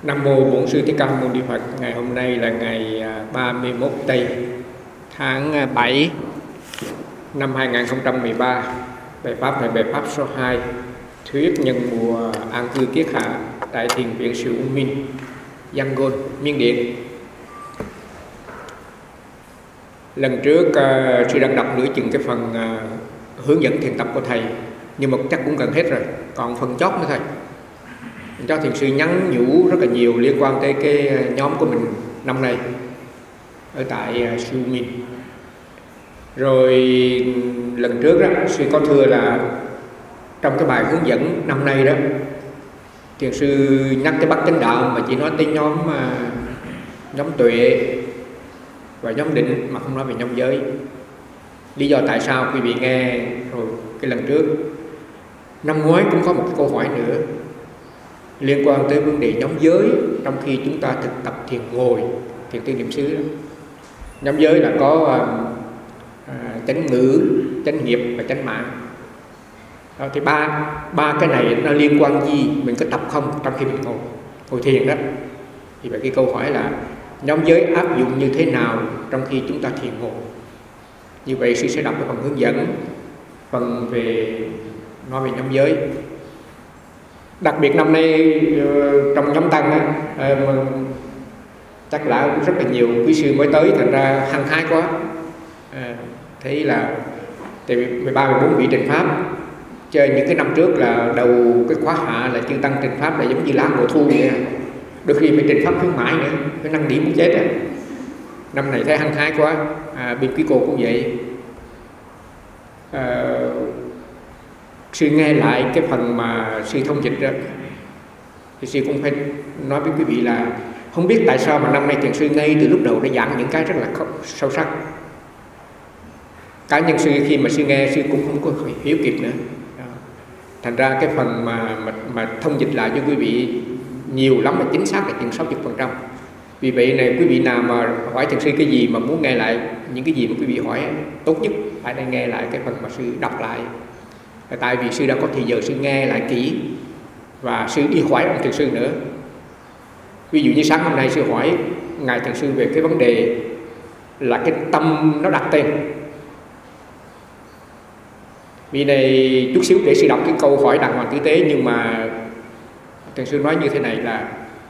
Nam mô Bổn Sư Thích Ca Mâu Ni Phật. Ngày hôm nay là ngày 31 Tây tháng 7 năm 2013. Bài pháp là bài pháp số 2, thuyết nhân mùa an cư kiết hạ tại thiền viện Sư U Minh, Yangon, Miến Điện. Lần trước sư đang đọc nửa chừng cái phần hướng dẫn thiền tập của thầy, nhưng mà chắc cũng gần hết rồi, còn phần chót nữa thôi. Cho thiền sư nhắn nhủ rất là nhiều liên quan tới cái nhóm của mình năm nay ở tại Sư U Minh. Rồi lần trước đó, sư có thưa là trong cái bài hướng dẫn năm nay đó, thiền sư nhắc tới Bát Chánh Đạo mà chỉ nói tới nhóm tuệ và nhóm định mà không nói về nhóm giới. Lý do tại sao quý vị nghe rồi cái lần trước. Năm ngoái cũng có một cái câu hỏi nữa liên quan tới vấn đề nhóm giới trong khi chúng ta thực tập thiền ngồi, thiền tư niệm xứ. Nhóm giới là có chánh ngữ, chánh nghiệp và chánh mạng. Đó, thì ba cái này nó liên quan gì mình có tập không trong khi mình ngồi thiền đó. Thì vậy cái câu hỏi là nhóm giới áp dụng như thế nào trong khi chúng ta thiền ngồi. Như vậy sư sẽ đọc cái phần hướng dẫn, phần về nói về nhóm giới. Đặc biệt năm nay trong nhóm tăng á, chắc là rất là nhiều quý sư mới tới, thành ra hăng hái quá. Thấy là tại vì 13, 14 vị trình pháp, chơi những cái năm trước là đầu cái khóa hạ là chư tăng trình pháp là giống như lá mùa thu vậy. Đôi khi phải trình pháp khuyến mãi nữa, cái năng điểm muốn chết á. Năm này thấy hăng hái quá, bên quý cô cũng vậy. Sư nghe lại cái phần mà sư thông dịch đó, thì sư cũng phải nói với quý vị là không biết tại sao mà năm nay thiền sư ngay từ lúc đầu đã giảng những cái rất là sâu sắc. Cá nhân sư khi mà sư nghe, sư cũng không có hiểu kịp nữa. Thành ra cái phần mà thông dịch lại cho quý vị nhiều lắm, là chính xác là chừng 60%. Vì vậy này, quý vị nào mà hỏi thiền sư cái gì mà muốn nghe lại những cái gì mà quý vị hỏi, tốt nhất phải nên nghe lại cái phần mà sư đọc lại. Tại vì sư đã có thời giờ sư nghe lại kỹ và sư đi hỏi ông thiền sư nữa. Ví dụ như sáng hôm nay sư hỏi ngài thiền sư về cái vấn đề là cái tâm nó đặt tên. Vì này chút xíu để sư đọc cái câu hỏi đàng hoàng tử tế, nhưng mà thiền sư nói như thế này là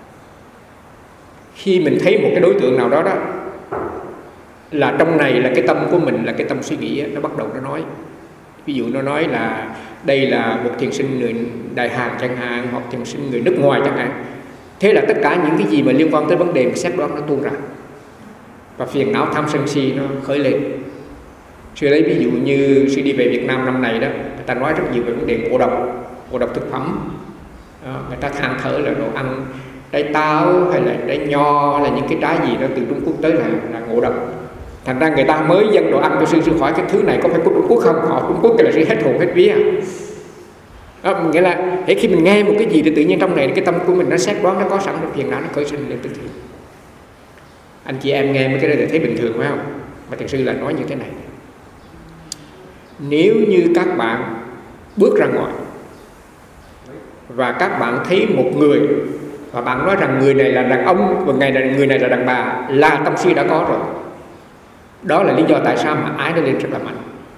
khi mình thấy một cái đối tượng nào đó đó, là trong này là cái tâm của mình, là cái tâm suy nghĩ, nó bắt đầu nó nói. Ví dụ nó nói là đây là một thiền sinh người Đại Hàn chẳng hạn, hoặc thiền sinh người nước ngoài chẳng hạn. Thế là tất cả những cái gì mà liên quan tới vấn đề mà xét đoán nó tuôn ra, và phiền não tham sân si nó khởi lên. Sư lấy ví dụ như sư đi về Việt Nam năm này đó, người ta nói rất nhiều về vấn đề ngộ độc thực phẩm. Đó, người ta than thở là đồ ăn trái táo hay là trái nho, là những cái trái gì đó từ Trung Quốc tới là ngộ độc. Thành ra người ta mới dâng đồ ăn cho sư hỏi cái thứ này có phải của Trung Quốc không? Họ Trung Quốc cái là sư hết hồn hết vía. Nghĩa là khi mình nghe một cái gì thì tự nhiên trong này cái tâm của mình nó xét đoán, nó có sẵn, phiền não nó khởi sinh lên tức thì. Anh chị em nghe mấy cái đó thì thấy bình thường phải không? Mà thiền sư là nói như thế này: nếu như các bạn bước ra ngoài và các bạn thấy một người và bạn nói rằng người này là đàn ông và người này là đàn bà, là tâm si đã có rồi. Đó là lý do tại sao mà ái nó lên rất là mạnh.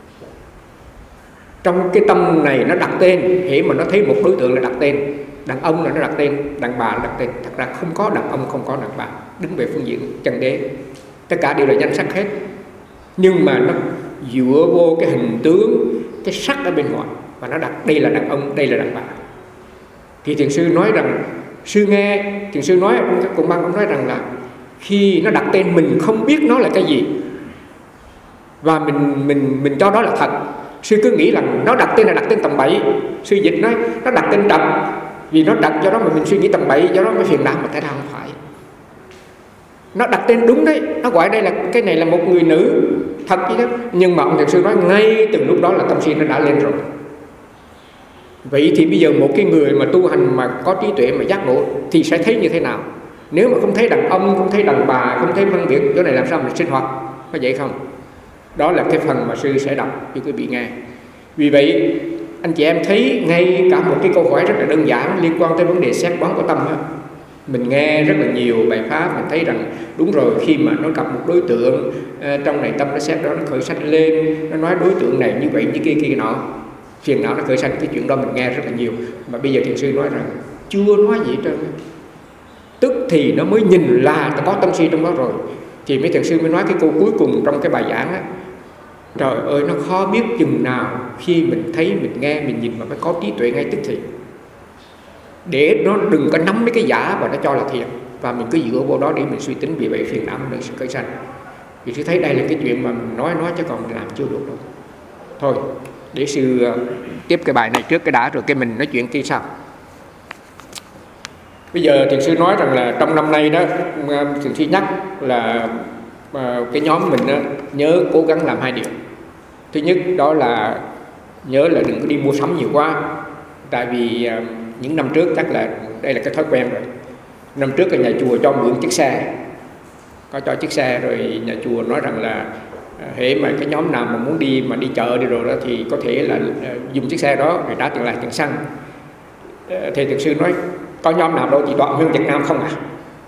Trong cái tâm này nó đặt tên, hễ mà nó thấy một đối tượng là đặt tên. Đàn ông là nó đặt tên, đàn bà là đặt tên. Thật ra không có đàn ông, không có đàn bà. Đứng về phương diện chân đế, tất cả đều là danh sắc hết. Nhưng mà nó dựa vô cái hình tướng, cái sắc ở bên ngoài, và nó đặt đây là đàn ông, đây là đàn bà. Thì thiền sư nói rằng, sư nghe thiền sư nói, cùng băng ông nói rằng là khi nó đặt tên mình không biết nó là cái gì, và mình cho đó là thật. Sư cứ nghĩ là nó đặt tên là đặt tên tầm bậy. Sư dịch nói nó đặt tên trật, vì nó trật do đó mà mình suy nghĩ tầm bậy, do đó mới phiền não. Mà thế ra không phải, nó đặt tên đúng đấy. Nó gọi đây là cái này là một người nữ thật chứ đó. Nhưng mà ông thiền sư nói ngay từ lúc đó là tâm si nó đã lên rồi. Vậy thì bây giờ một cái người mà tu hành mà có trí tuệ mà giác ngộ thì sẽ thấy như thế nào? Nếu mà không thấy đàn ông, không thấy đàn bà, không thấy phân biệt, chỗ này làm sao mình sinh hoạt? Có vậy không? Đó là cái phần mà sư sẽ đọc cho quý vị nghe. Vì vậy anh chị em thấy ngay cả một cái câu hỏi rất là đơn giản liên quan tới vấn đề xét đoán của tâm đó, Mình nghe rất là nhiều bài pháp, mình thấy rằng đúng rồi, khi mà nó gặp một đối tượng, trong này tâm nó xét đó, nó khởi sanh lên, nó nói đối tượng này như vậy như kia kia nọ, phiền não nó khởi sanh. Cái chuyện đó mình nghe rất là nhiều. Mà bây giờ thiền sư nói rằng chưa nói gì hết trơn, tức thì nó mới nhìn là có tâm si trong đó rồi. Thì mấy thiền sư mới nói cái câu cuối cùng trong cái bài giảng á: trời ơi, nó khó biết chừng nào khi mình thấy, mình nghe, mình nhìn mà mới có trí tuệ ngay tức thì, để nó đừng có nắm mấy cái giả và nó cho là thiền, và mình cứ dựa vô đó để mình suy tính. Vì vậy phiền não nó sẽ khởi sanh. Vì sư thấy đây là cái chuyện mà mình nói chứ còn mình làm chưa được đâu. Thôi để sư tiếp cái bài này trước cái đã, rồi cái mình nói chuyện kia sau. Bây giờ thiền sư nói rằng là trong năm nay đó, thiền sư nhắc là cái nhóm mình đó, nhớ cố gắng làm 2 điều. Thứ nhất đó là nhớ là đừng có đi mua sắm nhiều quá. Tại vì những năm trước, chắc là đây là cái thói quen rồi, năm trước ở nhà chùa cho mượn chiếc xe, có cho chiếc xe, rồi nhà chùa nói rằng là hễ mà cái nhóm nào mà muốn đi mà đi chợ đi rồi đó thì có thể là dùng chiếc xe đó để trả tiền lại tiền xăng. Thì thiền sư nói có nhóm nào đâu, chỉ toàn hướng Việt Nam không à.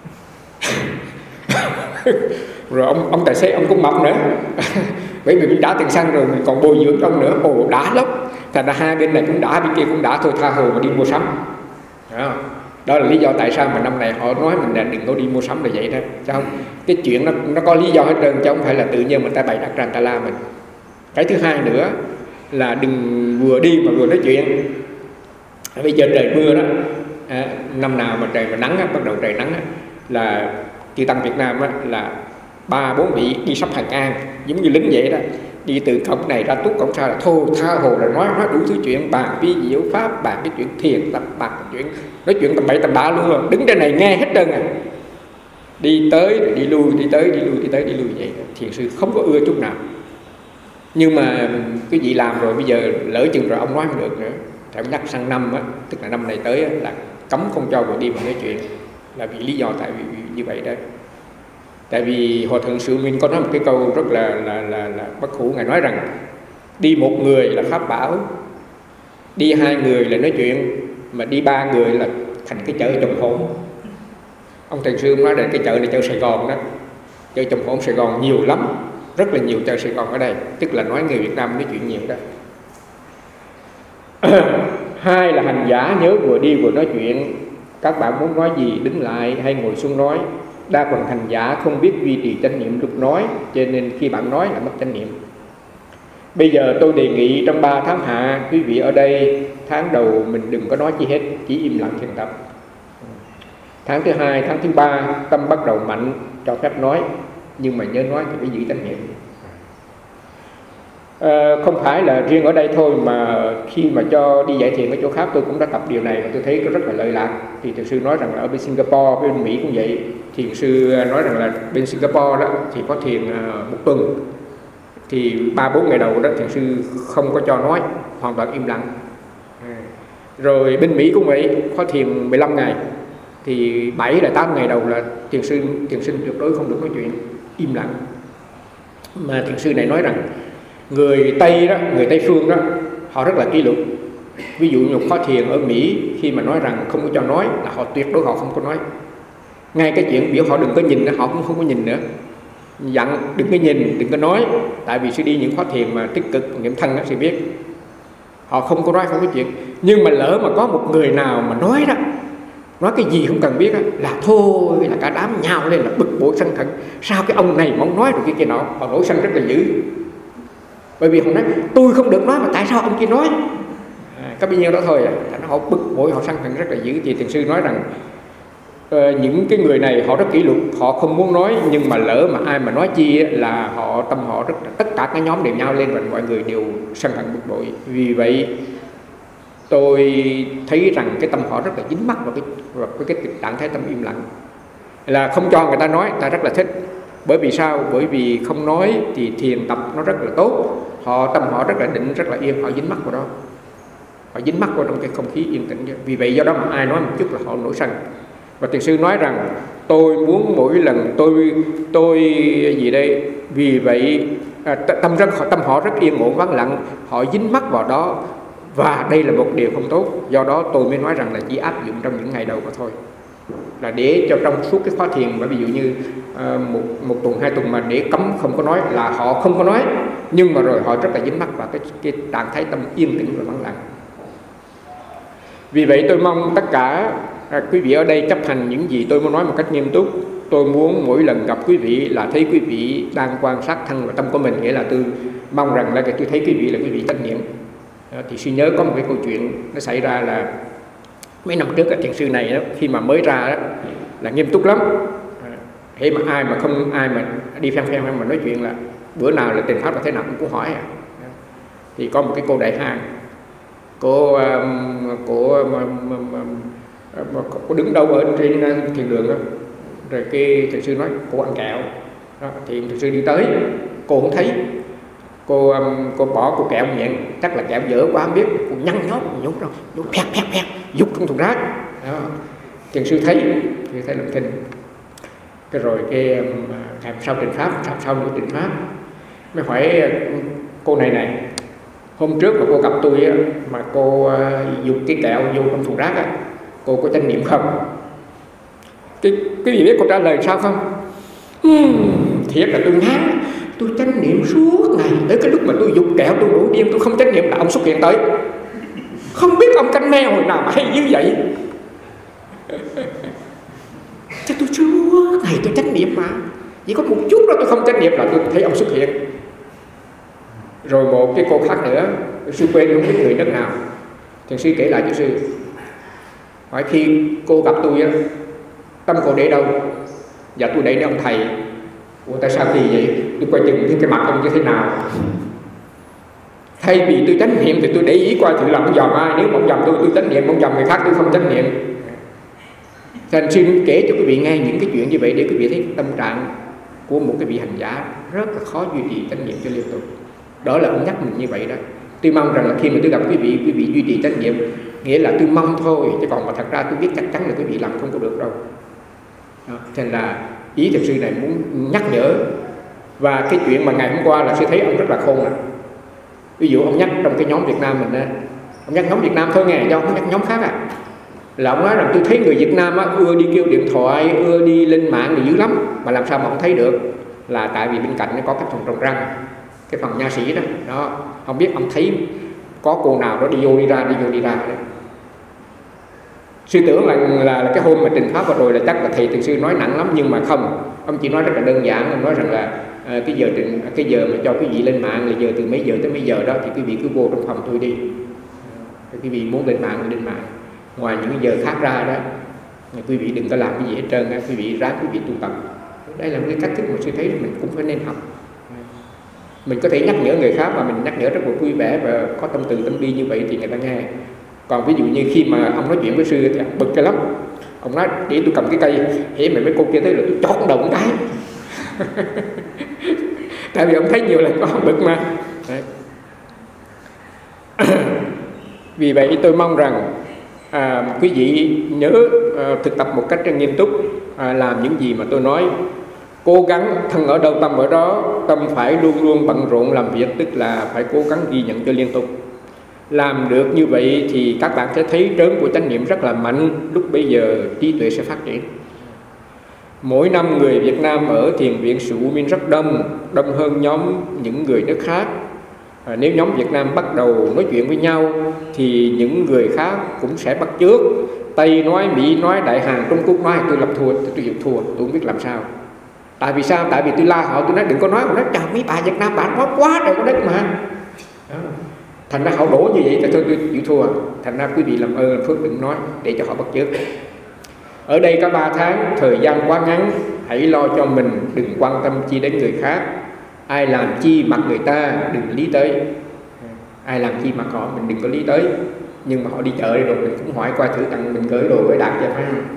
Rồi ông tài xế ông cũng mập nữa. Bởi vì mình trả tiền xăng rồi mình còn bồi dưỡng ông nữa, ồ đã lắm. Thành ra hai bên này cũng đã, bên kia cũng đã, thôi tha hồ mà đi mua sắm. Đó là lý do tại sao mà năm này họ nói mình là đừng có đi mua sắm là vậy đó. Chứ không, cái chuyện nó có lý do hết trơn, chứ không phải là tự nhiên mình ta bày đặt ra người ta la mình. Cái thứ hai nữa là đừng vừa đi mà vừa nói chuyện. Bây giờ trời mưa đó, năm nào mà trời mà nắng á, bắt đầu trời nắng á, là chư tăng Việt Nam á, là 3-4 vị đi sắp hàng ngang giống như lính vậy đó, đi từ cổng này ra tuốt cổng sau là thôi tha hồ là nói đủ thứ chuyện, bàn vi diệu pháp, bàn cái chuyện thiền tập, bàn chuyện nói chuyện tầm bậy tầm bạ luôn rồi, đứng trên này nghe hết trơn à. Đi tới rồi đi lui, đi tới đi lui, đi tới đi lui vậy. Thiền sư không có ưa chút nào. Nhưng mà cái gì làm rồi bây giờ lỡ chừng rồi ông nói không được nữa. Thì ông nhắc sang năm á, tức là năm này tới á, là cấm không cho người đi mà nói chuyện, là vì lý do tại vì như vậy đó. Tại vì Hòa Thượng Sự Minh có nói một cái câu rất là bất hủ. Ngài nói rằng đi một người là pháp bảo, đi 2 người là nói chuyện, mà đi 3 người là thành cái chợ trồng hổm. Ông Thiền Sư nói là cái chợ này chợ Sài Gòn đó, chợ trồng hổm Sài Gòn nhiều lắm, rất là nhiều chợ Sài Gòn ở đây, tức là nói người Việt Nam nói chuyện nhiều đó. 2 là hành giả nhớ vừa đi vừa nói chuyện. Các bạn muốn nói gì đứng lại hay ngồi xuống nói. Đa phần hành giả không biết duy trì chánh niệm lúc nói, cho nên khi bạn nói là mất chánh niệm. Bây giờ tôi đề nghị trong 3 tháng hạ, quý vị ở đây tháng đầu mình đừng có nói chi hết, chỉ im lặng thiền tập. Tháng thứ 2, tháng thứ 3 tâm bắt đầu mạnh, cho phép nói, nhưng mà nhớ nói thì phải giữ chánh niệm. Không phải là riêng ở đây thôi, mà khi mà cho đi dạy thiền ở chỗ khác tôi cũng đã tập điều này và tôi thấy có rất là lợi lạc. Thì thiền sư nói rằng là ở bên Singapore, bên Mỹ cũng vậy. Thiền sư nói rằng là bên Singapore đó thì có thiền 1 tuần, thì 3-4 ngày đầu đó thiền sư không có cho nói, hoàn toàn im lặng. Rồi bên Mỹ cũng vậy, có thiền 15 ngày, thì 7-8 ngày đầu là thiền sinh tuyệt đối không được nói chuyện, im lặng. Mà thiền sư này nói rằng người Tây đó, người Tây phương đó, họ rất là kỷ luật. Ví dụ như khóa thiền ở Mỹ, khi mà nói rằng không có cho nói là họ tuyệt đối họ không có nói. Ngay cái chuyện biểu họ đừng có nhìn, họ cũng không có nhìn nữa. Dặn đừng có nhìn, đừng có nói. Tại vì sư đi những khóa thiền mà tích cực nghiệm thân đó, sư biết họ không có nói, không có chuyện. Nhưng mà lỡ mà có một người nào mà nói đó, nói cái gì không cần biết đó, là thôi là cả đám nhào lên là bực bội sân thận. Sao cái ông này mà ông nói rồi kia nọ, họ nổi sân rất là dữ. Bởi vì họ nói tôi không được nói mà tại sao ông kia nói, có bao nhiêu đó thôi à. Họ bực bội, họ sân hận rất là dữ. Thì thiền sư nói rằng những cái người này họ rất kỷ luật, họ không muốn nói, nhưng mà lỡ mà ai mà nói chi là họ tâm họ rất, tất cả các nhóm đều nhau lên và mọi người đều sân hận bực bội. Vì vậy tôi thấy rằng cái tâm họ rất là dính mắc vào cái trạng thái tâm im lặng, là không cho người ta nói, ta rất là thích. Bởi vì sao? Bởi vì không nói thì thiền tập nó rất là tốt, tâm họ rất là định, rất là yên, họ dính mắc vào đó, họ dính mắc vào trong cái không khí yên tĩnh. Vì vậy do đó mà ai nói một chút là họ nổi sân. Và thiền sư nói rằng tôi muốn mỗi lần tôi gì đây, vì vậy tâm họ rất yên ổn vắng lặng, họ dính mắc vào đó, và đây là một điều không tốt. Do đó tôi mới nói rằng là chỉ áp dụng trong những ngày đầu mà thôi. là để cho trong suốt cái khóa thiền, và ví dụ như một tuần 2 tuần mà để cấm không có nói là họ không có nói, nhưng mà rồi họ rất là dính mắc vào cái trạng thái tâm yên tĩnh và vắng lặng. Vì vậy tôi mong tất cả quý vị ở đây chấp hành những gì tôi muốn nói một cách nghiêm túc. Tôi muốn mỗi lần gặp quý vị là thấy quý vị đang quan sát thân và tâm của mình, nghĩa là tôi mong rằng là tôi thấy quý vị là quý vị chánh niệm. Thì sư nhớ có một cái câu chuyện nó xảy ra là mấy năm trước thiền sư này đó, khi mà mới ra đó, là nghiêm túc lắm. Thế mà ai mà đi phen mà nói chuyện là bữa nào là tiền pháp là thế nào cũng hỏi à. Thì có một cái cô đại hàng, cô đứng đâu ở trên thiền đường đó, rồi cái thiền sư nói cô ăn kẹo đó, thì thiền sư đi tới, cô không thấy, cô bỏ cô kẹo miệng, chắc là kẹo dở quá không biết, cô nhăn nhót nhúc đâu, nhúc phét dục trong thùng rác đó. Thiền sư thấy làm thinh, cái rồi cái sau trình pháp, sau buổi trình pháp mới hỏi cô này hôm trước mà cô gặp tôi á, mà cô dục cái kẹo vô trong thùng rác á, cô có chánh niệm không? Quý vị biết cô trả lời sao không? Thiệt là tôi ngán, tôi chánh niệm suốt ngày, tới cái lúc mà tôi dục kẹo tôi nổi điên, tôi không chánh niệm là ông xuất hiện tới. Không biết ông canh me hồi nào mà hay như vậy. Chứ tôi suốt ngày tôi chánh niệm mà, chỉ có một chút đó tôi không chánh niệm là tôi thấy ông xuất hiện. Rồi một cái cô khác nữa, sư quên không biết người đất nào, thiền sư kể lại cho sư, hỏi khi cô gặp tôi á, tâm cô để đâu? Dạ tôi để nơi ông thầy. Ủa tại sao kỳ vậy? Tôi quay chừng thấy cái mặt ông như thế nào. Thay vì tôi chánh niệm thì tôi để ý coi thử là ông dòm ai. Nếu ông dòm tôi chánh niệm, ông dòm người khác tôi không chánh niệm. Thành xin kể cho quý vị nghe những cái chuyện như vậy để quý vị thấy tâm trạng của một cái vị hành giả rất là khó duy trì chánh niệm cho liên tục. Đó là ông nhắc mình như vậy đó. Tôi mong rằng là khi mà tôi gặp quý vị duy trì chánh niệm, nghĩa là tôi mong thôi, chứ còn mà thật ra tôi biết chắc chắn là quý vị làm không có được đâu. Cho nên là ý thiền sư này muốn nhắc nhở. Và cái chuyện mà ngày hôm qua là sư thấy ông rất là khôn nè. Ví dụ ông nhắc trong cái nhóm Việt Nam mình á, ông nhắc nhóm Việt Nam thôi nghe, do ông nhắc nhóm khác à, là ông nói rằng tôi thấy người Việt Nam á, ưa đi kêu điện thoại, ưa đi lên mạng thì dữ lắm, mà làm sao mà ông thấy được? Là tại vì bên cạnh nó có cái phần trồng răng, cái phần nha sĩ đó, không biết ông thấy có cô nào đó đi vô đi ra đấy. Sư tưởng là cái hôm mà trình pháp vừa rồi là chắc là thầy thiền sư nói nặng lắm, nhưng mà không, ông chỉ nói rất là đơn giản. Ông nói rằng là cái giờ mà cho quý vị lên mạng là giờ từ mấy giờ tới mấy giờ đó, thì quý vị cứ vô trong phòng tôi đi, quý vị muốn lên mạng thì lên mạng, ngoài những giờ khác ra đó quý vị đừng có làm cái gì hết trơn, quý vị ráng quý vị tu tập. Đây là một cái cách thức mà sư thấy mình cũng phải nên học. Mình có thể nhắc nhở người khác mà mình nhắc nhở rất là vui vẻ và có tâm từ tâm bi như vậy thì người ta nghe. Còn ví dụ như khi mà ông nói chuyện với sư thì bực cái lắm, ông nói để tôi cầm cái cây, hễ mà mấy cô kia thấy là tôi chót đầu một cái. Tại vì ông thấy nhiều lần có bực mà. Đấy. Vì vậy tôi mong rằng quý vị nhớ thực tập một cách nghiêm túc, làm những gì mà tôi nói, cố gắng thân ở đâu tâm ở đó, tâm phải luôn luôn bận rộn làm việc, tức là phải cố gắng ghi nhận cho liên tục. Làm được như vậy thì các bạn sẽ thấy trớn của chánh niệm rất là mạnh, lúc bây giờ trí tuệ sẽ phát triển. Mỗi năm người Việt Nam ở thiền viện Sự U Minh rất đông hơn nhóm những người nước khác. Nếu nhóm Việt Nam bắt đầu nói chuyện với nhau thì những người khác cũng sẽ bắt chước. Tây nói, Mỹ nói, Đại Hàn, Trung Quốc nói, tôi làm thua, tôi chịu thua, tôi không biết làm sao. Tại vì sao? Tại vì tôi la họ, tôi nói đừng có nói, chào mấy bà Việt Nam bạn nói quá trời có đất mà. Đó. Thành ra họ đổ như vậy thì tôi chịu thua. Thành ra quý vị làm ơn làm phước đừng nói để cho họ bắt chước. Ở đây có 3 tháng, thời gian quá ngắn, hãy lo cho mình, đừng quan tâm chi đến người khác. Ai làm chi mặc người ta, đừng lý tới. Ai làm chi mặc họ, mình đừng có lý tới. Nhưng mà họ đi chợ rồi mình cũng hỏi qua thử tặng mình gửi đồ gửi đạt cho phải không?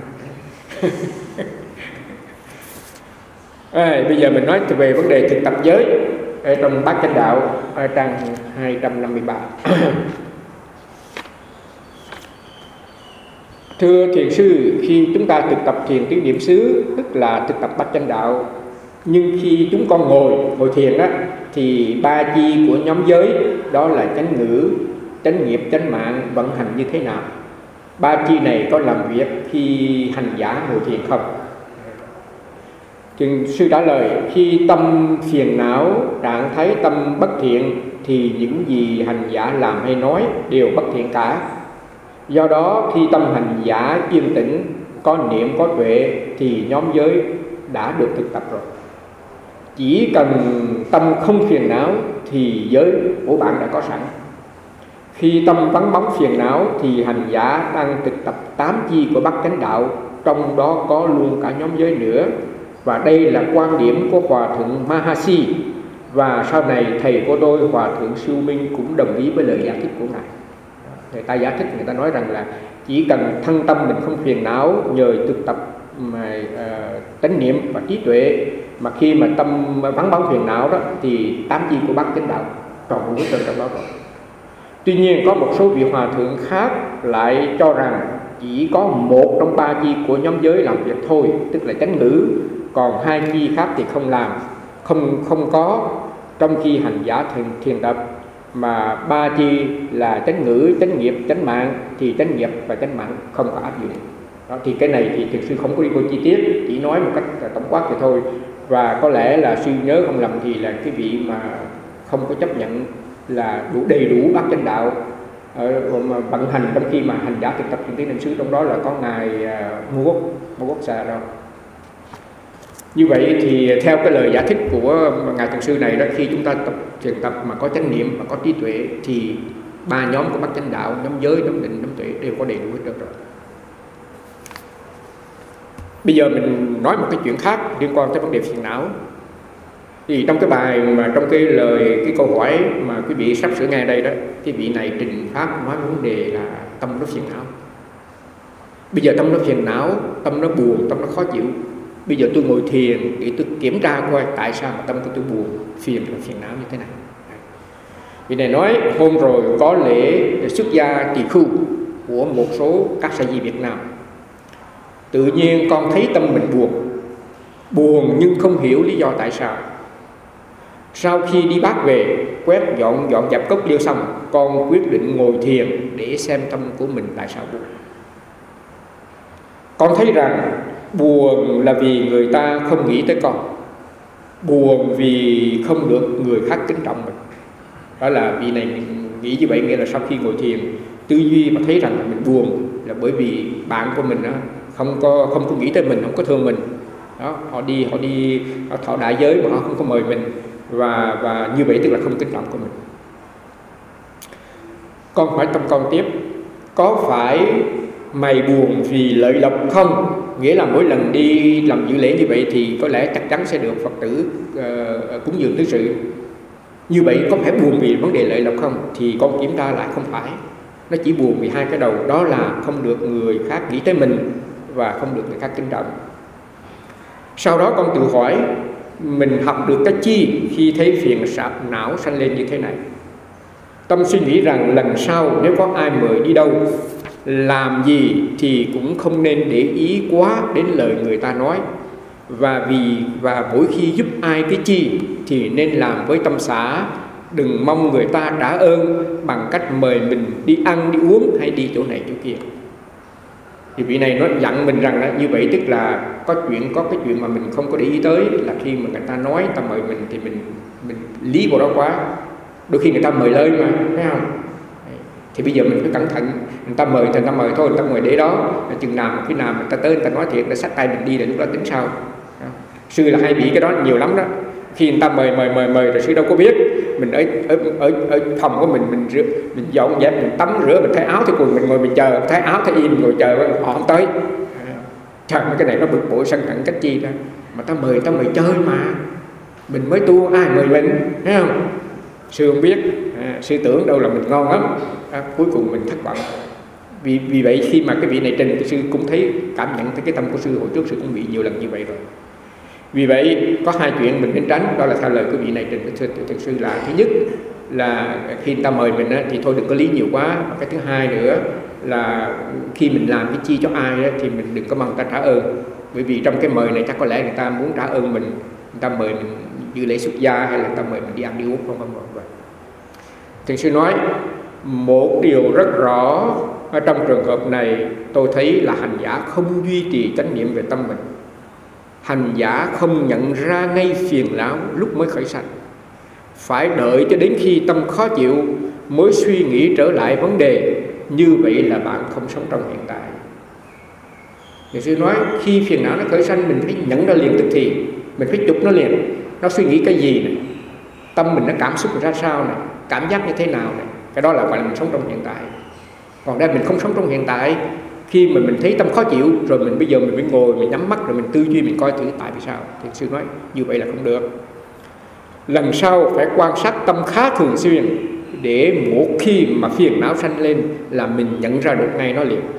Bây giờ mình nói về vấn đề thực tập giới ở trong Bát Chánh Đạo trang 253. Thưa thiền sư, khi chúng ta thực tập thiền tứ niệm xứ, tức là thực tập Bát Chánh Đạo, nhưng khi chúng con ngồi thiền á, thì 3 chi của nhóm giới, đó là chánh ngữ, chánh nghiệp, chánh mạng vận hành như thế nào? ba chi này có làm việc khi hành giả ngồi thiền không? Thiền sư trả lời, khi tâm phiền não, trạng thái tâm bất thiện thì những gì hành giả làm hay nói đều bất thiện cả. Do đó khi tâm hành giả yên tĩnh, có niệm có tuệ thì nhóm giới đã được thực tập rồi. Chỉ cần tâm không phiền não thì giới của bạn đã có sẵn. Khi tâm vắng bóng phiền não thì hành giả đang thực tập 8 chi của Bát Chánh Đạo, trong đó có luôn cả nhóm giới nữa. Và đây là quan điểm của Hòa Thượng Mahasi. Và sau này thầy của tôi, Hòa Thượng Siêu Minh, cũng đồng ý với lời giải thích của Ngài. Người ta giải thích, người ta nói rằng là chỉ cần thân tâm mình không phiền não nhờ thực tập chánh niệm và trí tuệ, mà khi mà tâm vắng bóng phiền não đó thì 8 chi của Bát Chánh Đạo tròn đủ hết trong đó rồi. Tuy nhiên có một số vị hòa thượng khác lại cho rằng chỉ có một trong 3 chi của nhóm giới làm việc thôi, tức là chánh ngữ, còn 2 chi khác thì không làm, không có. Trong khi hành giả thiền tập mà 3 chi là chánh ngữ, chánh nghiệp, chánh mạng thì chánh nghiệp và chánh mạng không có áp dụng. Đó, thì cái này thì thiền sư không có đi vô chi tiết, chỉ nói một cách tổng quát vậy thôi. Và có lẽ là sư nhớ không lầm thì là cái vị mà không có chấp nhận là đầy đủ Bát Chánh Đạo mà vận hành trong khi mà hành giả thực tập thiền tiến định xứ, trong đó là có ngài Ngô Quốc Xà đâu. Như vậy thì theo cái lời giải thích của ngài thiền sư này đó, khi chúng ta thiền tập mà có chánh niệm và có trí tuệ thì 3 nhóm của Bát Chánh Đạo, nhóm giới, nhóm định, nhóm tuệ đều có đầy đủ hết trơn rồi. Bây giờ mình nói một cái chuyện khác liên quan tới vấn đề phiền não. Thì trong cái bài mà trong cái câu hỏi mà quý vị sắp sửa nghe đây đó, cái vị này trình pháp nói vấn đề là tâm nó phiền não. Bây giờ tâm nó phiền não, tâm nó buồn, tâm nó khó chịu. Bây giờ tôi ngồi thiền để tôi kiểm tra coi tại sao mà tâm của tôi buồn, phiền não như thế này. Vị này nói hôm rồi có lễ xuất gia tỳ khưu của một số các sa di Việt Nam. Tự nhiên con thấy tâm mình buồn nhưng không hiểu lý do tại sao. Sau khi đi bát về, quét dọn dẹp cốc liêu xong, con quyết định ngồi thiền để xem tâm của mình tại sao buồn. Con thấy rằng buồn là vì người ta không nghĩ tới con, buồn vì không được người khác kính trọng mình. Đó là vị này nghĩ như vậy, nghĩa là sau khi ngồi thiền tư duy mà thấy rằng mình buồn là bởi vì bạn của mình đó không có nghĩ tới mình, không có thương mình. Đó, họ đi thọ đại giới mà họ không có mời mình, và như vậy tức là không kính trọng của mình. Con hỏi tâm con tiếp, có phải mày buồn vì lợi lộc không? Nghĩa là mỗi lần đi làm dự lễ như vậy thì có lẽ chắc chắn sẽ được Phật tử cúng dường tứ sự. Như vậy có phải buồn vì vấn đề lợi lộc không? Thì con kiểm tra lại không phải. Nó chỉ buồn vì 2 cái đầu, đó là không được người khác nghĩ tới mình và không được người khác kính trọng. Sau đó con tự hỏi mình học được cái chi khi thấy phiền não sanh lên như thế này. Tâm suy nghĩ rằng lần sau nếu có ai mời đi đâu, làm gì thì cũng không nên để ý quá đến lời người ta nói. Và mỗi khi giúp ai cái chi thì nên làm với tâm xả, đừng mong người ta trả ơn bằng cách mời mình đi ăn, đi uống hay đi chỗ này chỗ kia. Thì vị này nó dặn mình rằng là như vậy tức là có cái chuyện mà mình không có để ý tới, là khi mà người ta nói, người ta mời mình thì mình lý vào đó quá. Đôi khi người ta mời lên mà, thấy không? Thì bây giờ mình phải cẩn thận. Người ta mời thì người ta mời thôi, người ta mời để đó, chừng nào khi nào người ta tới người ta nói thiệt, người ta xách tay mình đi để lúc đó tính sau. Sư là hay bị cái đó nhiều lắm đó. Khi người ta mời rồi sư đâu có biết. Mình ở phòng của mình dọn dẹp, mình tắm rửa, mình thay áo thay quần, mình ngồi mình chờ, thay áo thay y mình ngồi chờ, họ không tới. Trời, cái này nó bực bội sân hận cách chi đó. Mà ta mời chơi mà, mình mới tu ai mời mình, thấy không? Sư không biết, sư tưởng đâu là mình ngon lắm, cuối cùng mình thất vọng. Vì vậy khi mà cái vị này trình thì sư cũng thấy cảm nhận thấy cái tâm của sư hồi trước sư cũng bị nhiều lần như vậy rồi. Vì vậy có 2 chuyện mình nên tránh, đó là theo lời của vị này trình thiền sư là thứ nhất là khi người ta mời mình thì thôi đừng có lý nhiều quá. Và cái thứ hai nữa là khi mình làm cái chi cho ai thì mình đừng có mong người ta trả ơn, bởi vì trong cái mời này chắc có lẽ người ta muốn trả ơn mình, người ta mời mình dự lễ xuất gia hay là người ta mời mình đi ăn đi uống không. Thiền sư nói một điều rất rõ Ở trong trường hợp này tôi thấy là hành giả không duy trì chánh niệm về tâm mình. Hành giả không nhận ra ngay phiền não lúc mới khởi sanh, phải đợi cho đến khi tâm khó chịu mới suy nghĩ trở lại vấn đề. Như vậy là bạn không sống trong hiện tại. Người sư nói khi phiền não nó khởi sanh, mình phải nhận ra liền tức thì, mình phải chụp nó liền. Nó suy nghĩ cái gì này, tâm mình nó cảm xúc ra sao này, cảm giác như thế nào này. Cái đó là gọi là mình sống trong hiện tại. Còn đây mình không sống trong hiện tại. Khi mà mình thấy tâm khó chịu rồi bây giờ mình phải ngồi, mình nhắm mắt rồi mình tư duy, mình coi thử tại vì sao. Thì sư nói như vậy là không được. Lần sau phải quan sát tâm khá thường xuyên, để một khi mà phiền não sanh lên là mình nhận ra được ngay nó liền.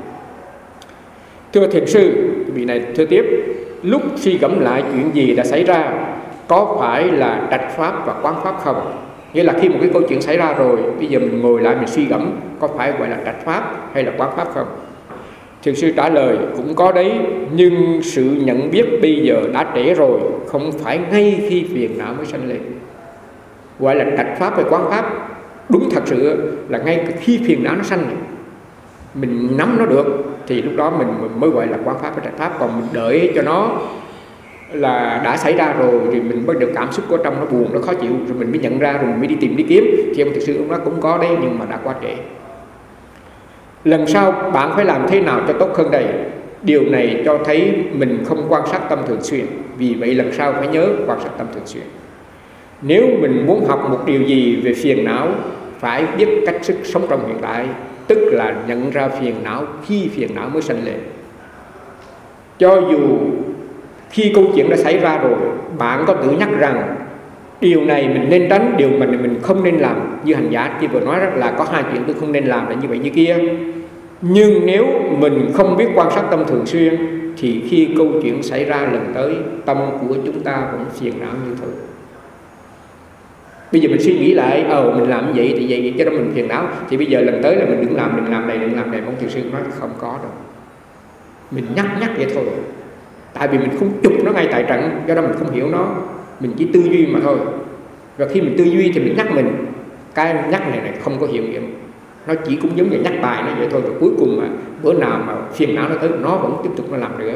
Thưa thiền sư, vị này thưa tiếp, lúc suy gẫm lại chuyện gì đã xảy ra, có phải là trạch pháp và quán pháp không? Nghĩa là khi một cái câu chuyện xảy ra rồi, bây giờ mình ngồi lại mình suy gẫm, có phải gọi là trạch pháp hay là quán pháp không? Thiền sư trả lời cũng có đấy, nhưng sự nhận biết bây giờ đã trễ rồi, không phải ngay khi phiền não mới sanh lên. Gọi là trạch pháp hay quán pháp, đúng thật sự là ngay khi phiền não nó sanh này, mình nắm nó được thì lúc đó mình mới gọi là quán pháp hay trạch pháp. Còn mình đợi cho nó là đã xảy ra rồi thì mình bắt đầu cảm xúc của trong nó buồn, nó khó chịu, rồi mình mới nhận ra, rồi mình mới đi tìm đi kiếm, thì ông thiền sư ông nói cũng có đấy, nhưng mà đã quá trễ. Lần sau bạn phải làm thế nào cho tốt hơn đây? Điều này cho thấy mình không quan sát tâm thường xuyên. Vì vậy lần sau phải nhớ quan sát tâm thường xuyên. Nếu mình muốn học một điều gì về phiền não, phải biết cách sức sống trong hiện tại, tức là nhận ra phiền não khi phiền não mới sanh lên. Cho dù khi câu chuyện đã xảy ra rồi, bạn có tự nhắc rằng điều này mình nên tránh, điều mình không nên làm. Như hành giả chỉ vừa nói rất là có hai chuyện tôi không nên làm là như vậy như kia. Nhưng nếu mình không biết quan sát tâm thường xuyên thì khi câu chuyện xảy ra lần tới, tâm của chúng ta vẫn phiền não như thường. Bây giờ mình suy nghĩ lại, mình làm như vậy thì vậy cho đó mình phiền não, thì bây giờ lần tới là mình đừng làm này, ông thiền sư nói không có đâu. Mình nhắc vậy thôi. Tại vì mình không chụp nó ngay tại trận, do đó mình không hiểu nó, mình chỉ tư duy mà thôi. Và khi mình tư duy thì mình nhắc mình, cái nhắc này không có hiệu nghiệm. Nó chỉ cũng giống như nhắc bài nó vậy thôi. Và cuối cùng mà bữa nào mà phiền não nó tới, nó vẫn tiếp tục nó làm nữa.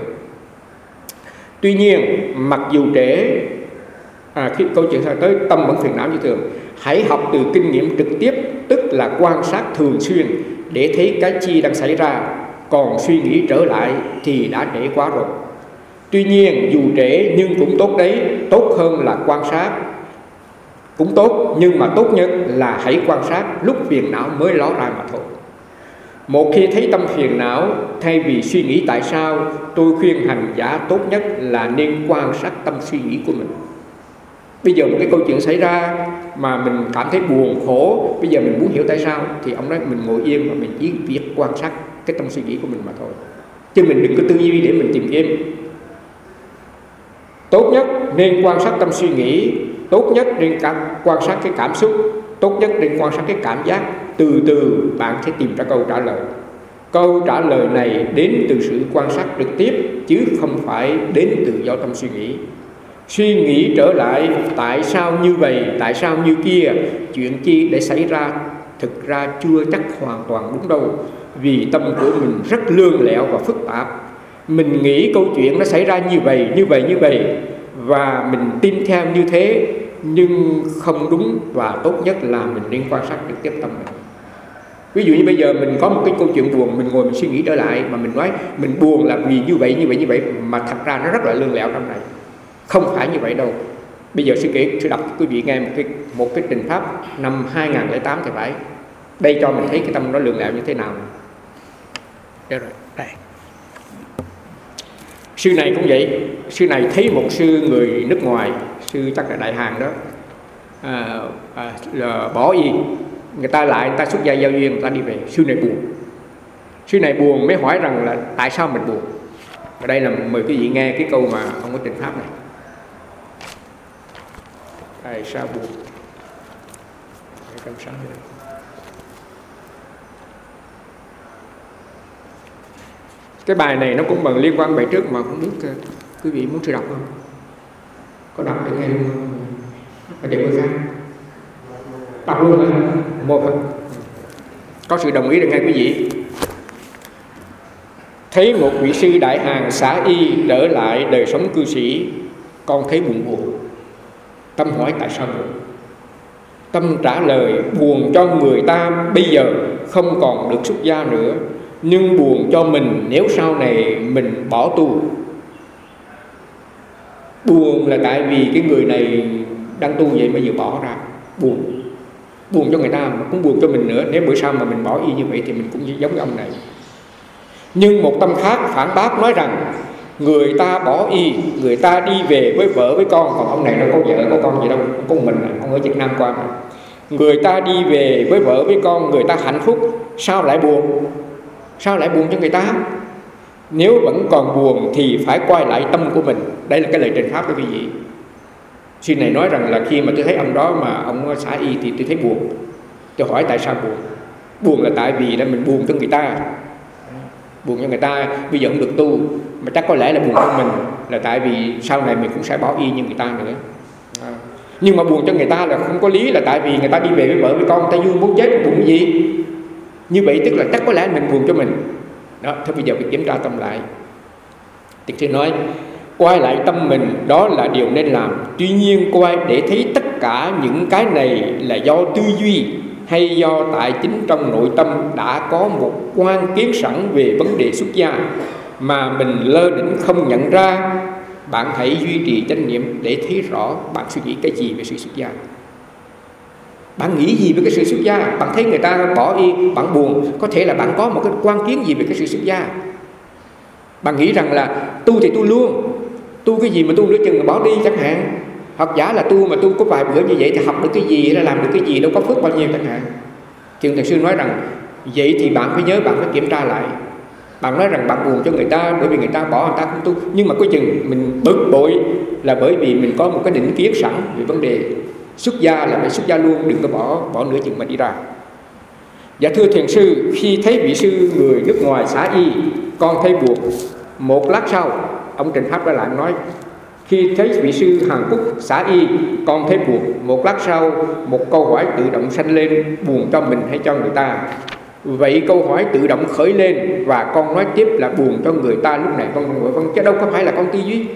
Tuy nhiên mặc dù trễ, khi câu chuyện tới tâm vẫn phiền não như thường, hãy học từ kinh nghiệm trực tiếp, tức là quan sát thường xuyên để thấy cái chi đang xảy ra. Còn suy nghĩ trở lại thì đã trễ quá rồi. Tuy nhiên dù trễ nhưng cũng tốt đấy, tốt hơn là quan sát cũng tốt, nhưng mà tốt nhất là hãy quan sát lúc phiền não mới ló ra mà thôi. Một khi thấy tâm phiền não, thay vì suy nghĩ tại sao, tôi khuyên hành giả tốt nhất là nên quan sát tâm suy nghĩ của mình. Bây giờ một cái câu chuyện xảy ra mà mình cảm thấy buồn, khổ, bây giờ mình muốn hiểu tại sao, thì ông nói mình ngồi yên và mình chỉ việc quan sát cái tâm suy nghĩ của mình mà thôi. Chứ mình đừng có tư duy để mình tìm kiếm. Tốt nhất nên quan sát tâm suy nghĩ, tốt nhất nên quan sát cái cảm xúc, tốt nhất nên quan sát cái cảm giác. Từ từ bạn sẽ tìm ra câu trả lời. Câu trả lời này đến từ sự quan sát trực tiếp, chứ không phải đến từ do tâm suy nghĩ. Suy nghĩ trở lại tại sao như vậy, tại sao như kia, chuyện chi để xảy ra, thực ra chưa chắc hoàn toàn đúng đâu. Vì tâm của mình rất lương lẹo và phức tạp. Mình nghĩ câu chuyện nó xảy ra như vậy, và mình tin theo như thế, nhưng không đúng. Và tốt nhất là mình nên quan sát trực tiếp tâm mình. Ví dụ như bây giờ mình có một cái câu chuyện buồn, mình ngồi mình suy nghĩ trở lại, mà mình nói mình buồn là vì như vậy, mà thật ra nó rất là lương lẹo trong này. Không phải như vậy đâu. Bây giờ sư đọc quý vị nghe một cái trình pháp năm 2008 thì phải. Đây cho mình thấy cái tâm nó lương lẹo như thế nào. Được rồi, đây. Sư này cũng vậy. Sư này thấy một sư người nước ngoài, sư chắc là Đại Hàn đó, là bỏ y. Người ta xuất gia giao duyên, người ta đi về. Sư này buồn mới hỏi rằng là tại sao mình buồn. Và đây là mời quý vị nghe cái câu mà ông có trình pháp này. Tại sao buồn? Cái bài này nó cũng bằng liên quan bài trước mà không biết quý vị muốn sư đọc không? Có đọc để nghe luôn không? Để người khác đọc luôn hả? Một hả? Có sự đồng ý để nghe quý vị. Thấy một vị sư đại hàng xả y trở lại đời sống cư sĩ, con thấy buồn. Tâm hỏi tại sao buồn? Tâm trả lời buồn cho người ta bây giờ không còn được xuất gia nữa, nhưng buồn cho mình nếu sau này mình bỏ tu. Buồn là tại vì cái người này đang tu vậy mà giờ bỏ ra, buồn cho người ta mà cũng buồn cho mình nữa. Nếu bữa sau mà mình bỏ y như vậy thì mình cũng giống như ông này. Nhưng một tâm khác phản bác nói rằng người ta bỏ y, người ta đi về với vợ với con, còn ông này nó có vợ có con gì đâu, có mình, ông ở Việt Nam qua mà. Người ta đi về với vợ với con, người ta hạnh phúc, sao lại buồn? Sao lại buồn cho người ta? Nếu vẫn còn buồn thì phải quay lại tâm của mình. Đây là cái lời trình pháp đó quý vị. Sư này nói rằng là khi mà tôi thấy ông đó mà ông xả y thì tôi thấy buồn. Tôi hỏi tại sao buồn? Buồn là tại vì là mình buồn cho người ta. Buồn cho người ta bây giờ không được tu, mà chắc có lẽ là buồn cho mình, là tại vì sau này mình cũng sẽ bỏ y như người ta nữa. Nhưng mà buồn cho người ta là không có lý, là tại vì người ta đi về với vợ với con, người ta vui muốn chết, buồn cái gì? Như vậy tức là chắc có lẽ mình buồn cho mình. Đó, thôi bây giờ phải kiểm tra tâm lại. Thiền sư nói quay lại tâm mình đó là điều nên làm. Tuy nhiên quay để thấy tất cả những cái này là do tư duy hay do tại chính trong nội tâm đã có một quan kiến sẵn về vấn đề xuất gia mà mình lơ đễnh không nhận ra. Bạn hãy duy trì chánh niệm để thấy rõ bạn suy nghĩ cái gì về sự xuất gia. Bạn nghĩ gì về cái sự xuất gia? Bạn thấy người ta bỏ y, bạn buồn, có thể là bạn có một cái quan kiến gì về cái sự xuất gia. Bạn nghĩ rằng là tu thì tu luôn, tu cái gì mà tu nửa chừng mà bỏ đi chẳng hạn. Hoặc giả là tu mà tu có vài bữa như vậy thì học được cái gì, hay làm được cái gì, đâu có phước bao nhiêu chẳng hạn. Thiền sư nói rằng vậy thì bạn phải nhớ, bạn phải kiểm tra lại. Bạn nói rằng bạn buồn cho người ta bởi vì người ta bỏ, người ta không tu, nhưng mà cuối chừng mình bực bội là bởi vì mình có một cái định kiến sẵn về vấn đề xuất gia là phải xuất gia luôn, đừng có bỏ nửa chừng mà đi ra. Dạ thưa thiền sư, khi thấy vị sư người nước ngoài xả y, con thấy buồn. Một lát sau, ông trình pháp lại nói khi thấy vị sư Hàn Quốc xả y, con thấy buồn. Một lát sau, một câu hỏi tự động sanh lên, buồn cho mình hay cho người ta? Vậy câu hỏi tự động khởi lên và con nói tiếp là buồn cho người ta. Lúc này con ngồi chứ đâu có phải là con tư duy.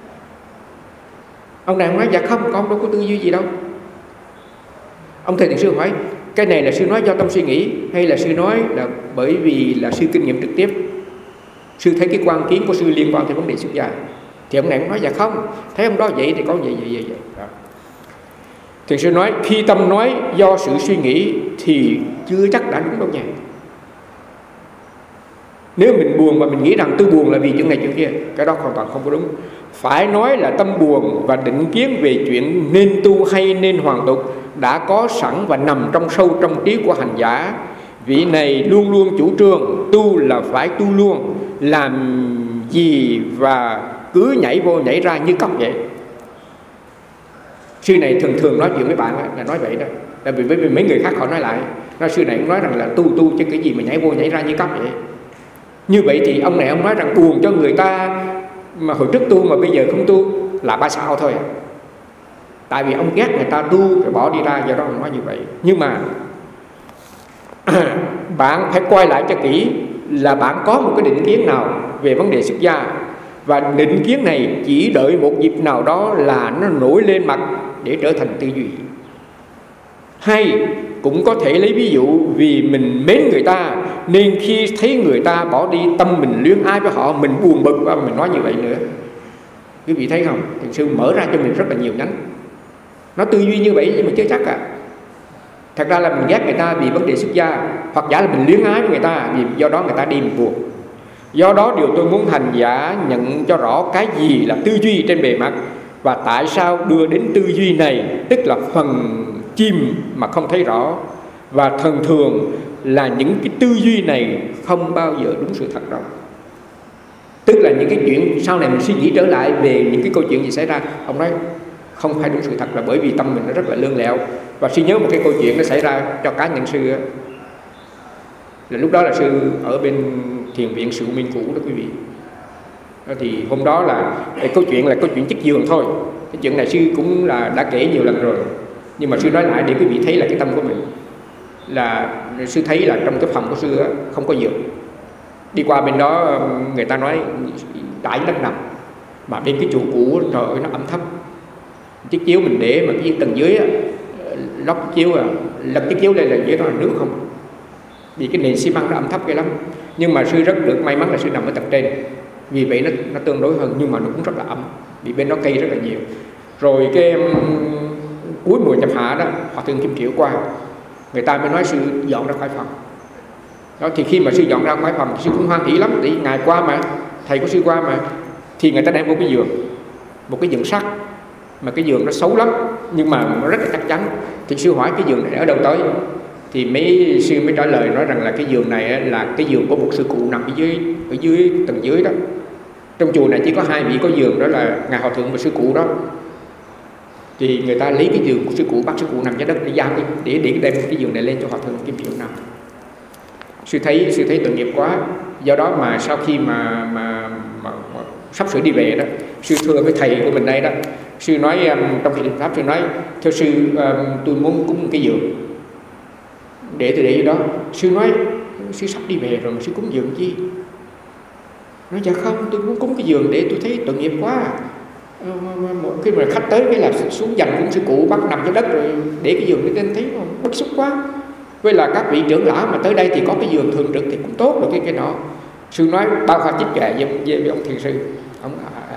Ông này nói dạ không, con đâu có tư duy gì đâu. Ông thầy thiền sư hỏi cái này là sư nói do tâm suy nghĩ hay là sư nói là bởi vì là sư kinh nghiệm trực tiếp, sư thấy cái quan kiến của sư liên quan tới vấn đề xuất gia? Thì ông này cũng nói dạ không, thấy ông đó vậy thì có vậy. Đó. Thiền sư nói khi tâm nói do sự suy nghĩ thì chưa chắc đã đúng đâu nha. Nếu mình buồn mà mình nghĩ rằng tôi buồn là vì chuyện này chuyện kia, cái đó hoàn toàn không có đúng. Phải nói là tâm buồn và định kiến về chuyện nên tu hay nên hoàn tục đã có sẵn và nằm trong sâu trong trí của hành giả. Vị này luôn luôn chủ trương tu là phải tu luôn, làm gì và cứ nhảy vô nhảy ra như cóc vậy. Sư này thường nói chuyện với bạn là nói vậy đó. Tại vì mấy người khác họ nói lại, nói sư này cũng nói rằng là tu chứ cái gì mà nhảy vô nhảy ra như cóc vậy. Như vậy thì ông này ông nói rằng buồn cho người ta mà hồi trước tu mà bây giờ không tu là ba sao thôi. Tại vì ông ghét người ta tu rồi bỏ đi ra, do đó ông nói như vậy. Nhưng mà bạn phải quay lại cho kỹ là bạn có một cái định kiến nào về vấn đề xuất gia, và định kiến này chỉ đợi một dịp nào đó là nó nổi lên mặt để trở thành tư duy. Hay cũng có thể lấy ví dụ vì mình mến người ta nên khi thấy người ta bỏ đi tâm mình luyến ái với họ, mình buồn bực và mình nói như vậy nữa. Quý vị thấy không? Thiền sư mở ra cho mình rất là nhiều nhánh. Nó tư duy như vậy nhưng mà chưa chắc à. Thật ra là mình ghét người ta vì vấn đề xuất gia, hoặc giả là mình luyến ái với người ta vì do đó người ta đi mình buồn. Do đó điều tôi muốn hành giả nhận cho rõ cái gì là tư duy trên bề mặt và tại sao đưa đến tư duy này, tức là phần chim mà không thấy rõ. Và thường là những cái tư duy này không bao giờ đúng sự thật đâu. Tức là những cái chuyện sau này mình suy nghĩ trở lại về những cái câu chuyện gì xảy ra, ông nói không phải đúng sự thật là bởi vì tâm mình nó rất là lương lẹo. Và sư nhớ một cái câu chuyện nó xảy ra cho cá nhân sư á, là lúc đó là sư ở bên thiền viện Sự Minh cũ đó quý vị. Thì hôm đó là câu chuyện là câu chuyện chiếc giường thôi. Cái chuyện này sư cũng là đã kể nhiều lần rồi, nhưng mà sư nói lại để quý vị thấy là cái tâm của mình. Là sư thấy là trong cái phòng của sư á, không có giường. Đi qua bên đó người ta nói trải đất nằm, mà bên cái chùa cũ trời ơi nó ẩm thấp. Chiếc chiếu mình để mà cái tầng dưới á, lót chiếu lật chiếc chiếu lên là dưới đó là nước không, vì cái nền xi măng nó ẩm thấp ghê lắm. Nhưng mà sư rất được may mắn là sư nằm ở tầng trên, vì vậy nó tương đối hơn, nhưng mà nó cũng rất là ẩm, vì bên đó cây rất là nhiều. Rồi cái cuối mùa nhập hạ đó, Hòa thượng Kim Triệu qua, người ta mới nói sư dọn ra khỏi phòng đó. Thì khi mà sư dọn ra khỏi phòng thì sư cũng hoan hỉ lắm, tại ngày qua mà thầy của sư qua mà, thì người ta đem một cái giường, một cái giường sắt, mà cái giường nó xấu lắm nhưng mà nó rất là chắc chắn. Thì sư hỏi cái giường này ở đâu tới, thì mấy sư mới trả lời nói rằng là cái giường này là cái giường của một sư cụ nằm ở dưới tầng dưới đó. Trong chùa này chỉ có hai vị có giường, đó là ngài Hòa thượng và sư cụ đó. Thì người ta lấy cái giường của sư cụ, bắt sư cụ nằm trên đất để giao để đem cái giường này lên cho Hòa thượng Kim Triệu nằm. Sư thấy tội nghiệp quá, do đó mà sau khi mà sắp sửa đi về đó, sư thưa với thầy của mình đây đó, sư nói trong khi pháp sư nói thưa sư, tôi muốn cúng cái giường để tôi để ở đó. Sư nói sư sắp đi về rồi mà sư cúng giường chi? Nói dạ không, tôi muốn cúng cái giường để tôi thấy tội nghiệp quá. Khi mà khách tới cái là xuống dành của sư cụ bắt nằm trên đất rồi để cái giường lên thấy bức xúc quá. Với là các vị trưởng lão mà tới đây thì có cái giường thường trực thì cũng tốt rồi cái nọ. Sư nói bao khoa chích chòe với ông thiền sư. Ông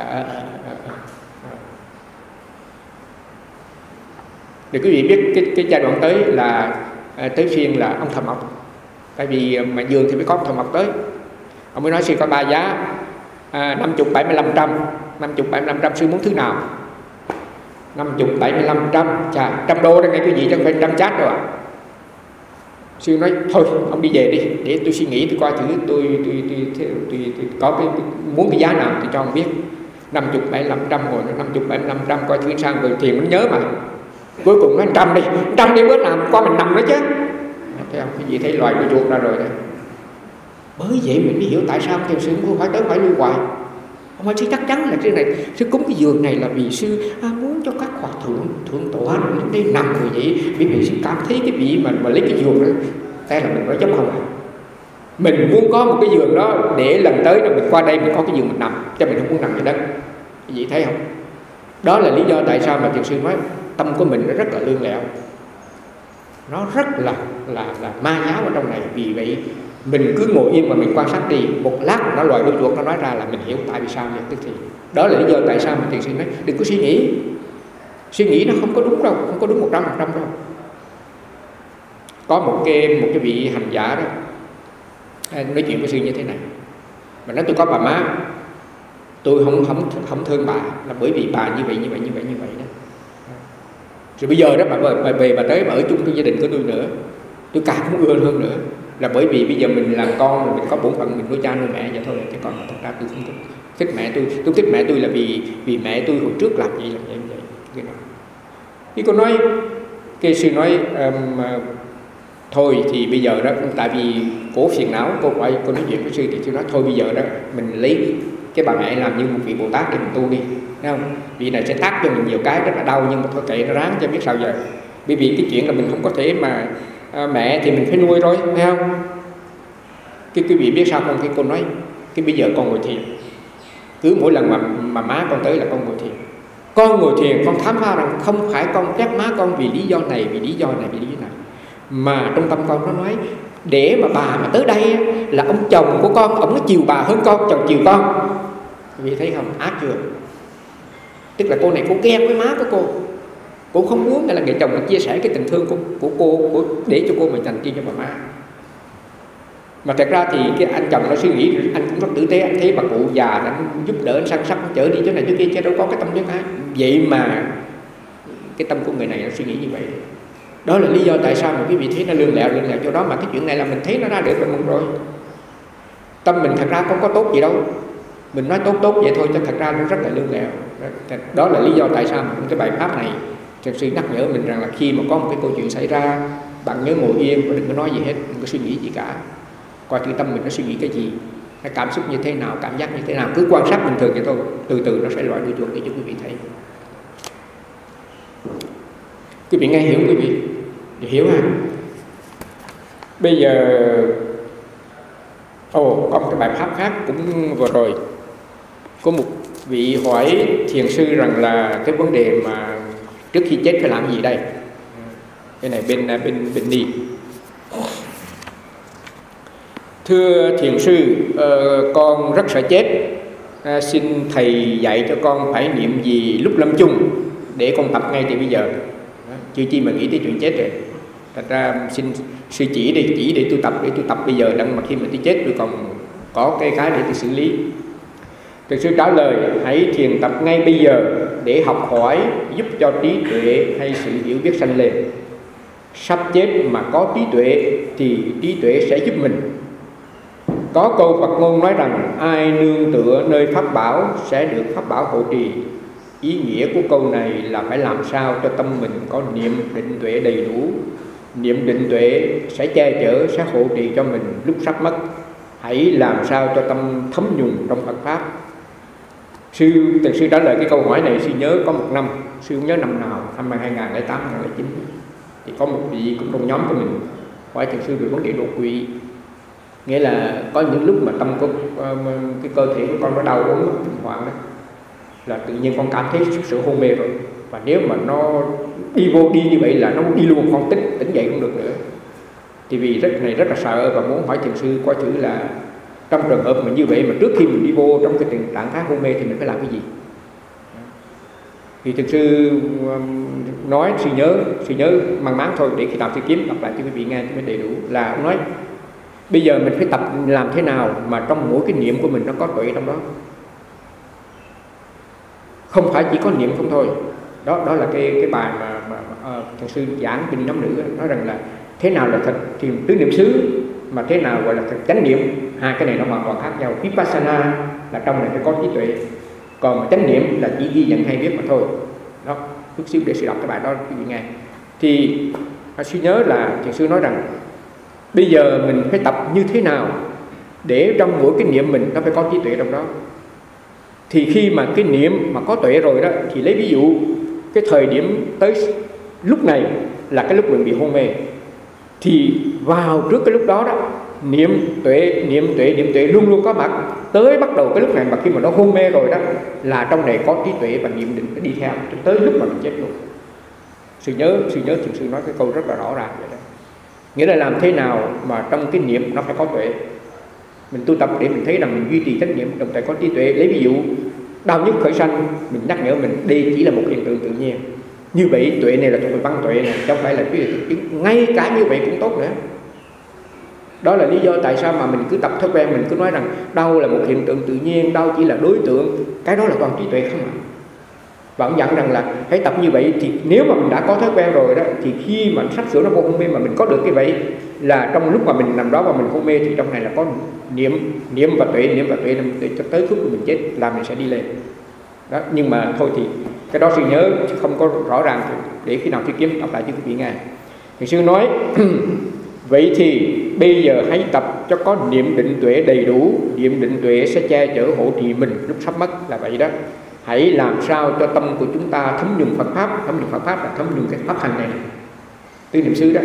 để quý vị biết cái giai đoạn tới là tới phiên là ông Thợ Mộc. Tại vì mà giường thì mới có ông Thợ Mộc tới. Ông mới nói sư có 3 giá, 50, 70, 500. 50, 70, 500 sư muốn thứ nào? 50, 70, 500. Chà, 100 đô đây nghe quý vị, chứ không phải 100 chát đâu ạ. Sư nói thôi ông đi về đi, để tôi suy nghĩ, tôi coi thử tôi có cái muốn cái giá nào thì cho ông biết. 50, 70, 500 rồi, 50, 70, 500 coi thử sao, rồi thiền nó nhớ mà. Cuối cùng nói 100 đi bữa nào qua mình nằm nữa chứ. Thấy không, cái gì thấy loài đuôi chuột ra rồi đấy. Bởi vậy mình mới hiểu tại sao thiền sư không phải tới phải lui hoài. Ông ấy sư chắc chắn là cái này, sư cúng cái giường này là vì sư muốn cho các hòa thượng tọa đến đây nằm rồi vậy. Vì vậy sư cảm thấy cái vị mà lấy cái giường đó, đây là mình nói giống không ạ? Mình muốn có một cái giường đó để lần tới là mình qua đây mình có cái giường mình nằm, cho mình không muốn nằm trên đất. Cái gì thấy không? Đó là lý do tại sao mà thiền sư nói tâm của mình nó rất là lương lẹo, nó rất là ma giáo ở trong này. Vì vậy mình cứ ngồi yên mà mình quan sát đi, một lát mà nó loài đuôi chuột nó nói ra là mình hiểu tại vì sao vậy. Tức thì đó là lý do tại sao mà thiền sư nói đừng có suy nghĩ nó không có đúng đâu, không có đúng 100% đâu. Có một cái vị hành giả đó nói chuyện với sư như thế này, mà nói tôi có bà má, tôi không thương bà là bởi vì bà như vậy đó. Rồi bây giờ đó bà về bà tới bà ở chung với gia đình của tôi nữa, tôi càng không ưa hơn nữa, là bởi vì bây giờ mình làm con rồi mình có bổn phận mình nuôi cha nuôi mẹ vậy thôi. Chứ còn thật ra tôi không thích mẹ tôi thích mẹ tôi là vì mẹ tôi hồi trước làm gì vậy. Khi cô nói, cái sư nói thôi thì bây giờ đó, tại vì cổ phiền não, cô nói chuyện với sư thì sư nói thôi bây giờ đó mình lấy cái bà mẹ làm như một vị Bồ Tát để mình tu đi, thấy không? Vị này sẽ tác cho mình nhiều cái rất là đau, nhưng mà thôi kệ nó ráng cho biết sao giờ. Bởi vì cái chuyện là mình không có thể mà mẹ thì mình phải nuôi thôi, thấy không? Cái quý vị biết sao không? Cái cô nói cái bây giờ con ngồi thiền, cứ mỗi lần mà má con tới là con ngồi thiền. Con ngồi thiền con khám phá rằng không phải con trách má con vì lý do này, vì lý do này, mà trong tâm con nó nói để mà bà mà tới đây là ông chồng của con, ông nó chiều bà hơn chồng chiều con. Vì thấy không, ác chưa? Tức là cô này cô ghen với má của cô không muốn là người chồng là chia sẻ cái tình thương của cô để cho cô mình dành riêng cho bà má. Mà thật ra thì cái anh chồng nó suy nghĩ, anh cũng rất tử tế, anh thấy bà cụ già anh giúp đỡ, anh săn sóc, anh chở đi chỗ này chỗ kia, chứ đâu có cái tâm nhân ái. Vậy mà cái tâm của người này nó suy nghĩ như vậy. Đó là lý do tại sao mà quý vị thấy nó lương lẹo chỗ đó. Mà cái chuyện này là mình thấy nó ra được là mừng rồi. Tâm mình thật ra không có tốt gì đâu, mình nói tốt vậy thôi chứ thật ra nó rất là lương lẹo. Đó là lý do tại sao mà cái bài pháp này thiền sư nhắc nhở mình rằng là khi mà có một cái câu chuyện xảy ra, bạn nhớ ngồi yên và đừng có nói gì hết, đừng có suy nghĩ gì cả, coi thử tâm mình nó suy nghĩ cái gì, cái cảm xúc như thế nào, cảm giác như thế nào, cứ quan sát bình thường vậy thôi, từ từ nó sẽ loại đuôi chuột để cho quý vị thấy. Quý vị nghe hiểu, quý vị hiểu ha? Bây giờ Có một cái bài pháp khác cũng vừa rồi, có một vị hỏi thiền sư rằng là cái vấn đề mà trước khi chết phải làm gì đây. Cái này bên Ni. Thưa thiền sư, con rất sợ chết, xin thầy dạy cho con phải niệm gì lúc lâm chung để con tập ngay từ bây giờ. Chưa chi mà nghĩ tới chuyện chết rồi. Thật ra xin sư chỉ để tôi tập bây giờ, đặng mà khi mà tôi chết tôi còn có cái để tôi xử lý. Thiền sư trả lời: hãy thiền tập ngay bây giờ để học hỏi, giúp cho trí tuệ hay sự hiểu biết sanh lên. Sắp chết mà có trí tuệ thì trí tuệ sẽ giúp mình. Có câu Phật ngôn nói rằng ai nương tựa nơi pháp bảo sẽ được pháp bảo hộ trì. Ý nghĩa của câu này là phải làm sao cho tâm mình có niệm định tuệ đầy đủ. Niệm định tuệ sẽ che chở, sẽ hộ trì cho mình lúc sắp mất. Hãy làm sao cho tâm thấm nhuần trong Phật Pháp. Thiền sư trả lời cái câu hỏi này, sư nhớ có một năm, sư không nhớ năm nào, năm 2008, 2009, thì có một vị cũng trong nhóm của mình hỏi thiền sư về vấn đề đột quỵ. Nghĩa là có những lúc mà tâm của cái cơ thể của con nó đau ốm thỉnh thoảng đó, là tự nhiên con cảm thấy sự hôn mê rồi, và nếu mà nó đi như vậy là nó đi luôn, con tỉnh dậy không được nữa. Thì vì rất là sợ và muốn hỏi thiền sư coi chữ là trong trường hợp mà như vậy mà trước khi mình đi vô trong cái tình trạng thái hôn mê thì mình phải làm cái gì. Thì thiền sư nói, sư nhớ mang máng thôi, để khi nào sư kiếm đọc lại cho quý vị nghe cho mới đầy đủ. Là ông nói bây giờ mình phải tập làm thế nào mà trong mỗi cái niệm của mình nó có tuệ trong đó, không phải chỉ có niệm không thôi. Đó là cái bài mà thiền sư giảng bên nhóm nữ nói rằng là thế nào là thật thiền tứ niệm xứ, mà thế nào gọi là thật chánh niệm. Hai cái này nó hoàn toàn khác nhau. Vipassana là trong này phải có trí tuệ, còn mà chánh niệm là chỉ ghi nhận hay biết mà thôi. Đó, chút xíu để sư đọc cái bài đó quý vị nghe. Thì sư nhớ là thiền sư nói rằng bây giờ mình phải tập như thế nào để trong mỗi cái niệm mình nó phải có trí tuệ trong đó. Thì khi mà cái niệm mà có tuệ rồi đó, thì lấy ví dụ cái thời điểm tới lúc này là cái lúc mình bị hôn mê, thì vào trước cái lúc đó đó, niệm tuệ luôn luôn có mặt. Tới bắt đầu cái lúc này mà khi mà nó hôn mê rồi đó, là trong này có trí tuệ và niệm định đi theo cho tới lúc mà mình chết luôn. Sư nhớ thiền sư nói cái câu rất là rõ ràng vậy đó. Nghĩa là làm thế nào mà trong cái niệm nó phải có tuệ. Mình tu tập để mình thấy rằng mình duy trì trách nhiệm đồng thời có trí tuệ. Lấy ví dụ đau nhức khởi sanh, mình nhắc nhở mình đây chỉ là một hiện tượng tự nhiên. Như vậy tuệ này là thuộc về văn tuệ này, không phải là cái thực chứng. Ngay cả như vậy cũng tốt nữa. Đó là lý do tại sao mà mình cứ tập thói quen, mình cứ nói rằng đau là một hiện tượng tự nhiên, đau chỉ là đối tượng. Cái đó là toàn trí tuệ không ạ. Và ông dặn rằng là hãy tập như vậy. Thì nếu mà mình đã có thói quen rồi đó, thì khi mà sắp sửa nó vô hôn mê mà mình có được cái vậy, là trong lúc mà mình nằm đó và mình hôn mê, thì trong này là có niệm và tuệ cho tới lúc mình chết là mình sẽ đi lên đó. Nhưng mà thôi thì cái đó sư nhớ chứ không có rõ ràng, để khi nào sư kiếm đọc lại cho quý vị nghe. Thì sư nói vậy thì bây giờ hãy tập cho có niệm định tuệ đầy đủ. Niệm định tuệ sẽ che chở hộ trì mình lúc sắp mất, là vậy đó. Hãy làm sao cho tâm của chúng ta thấm nhuần Phật Pháp. Thấm nhuần Phật Pháp là thấm nhuần cái pháp hành này, tứ niệm xứ đó.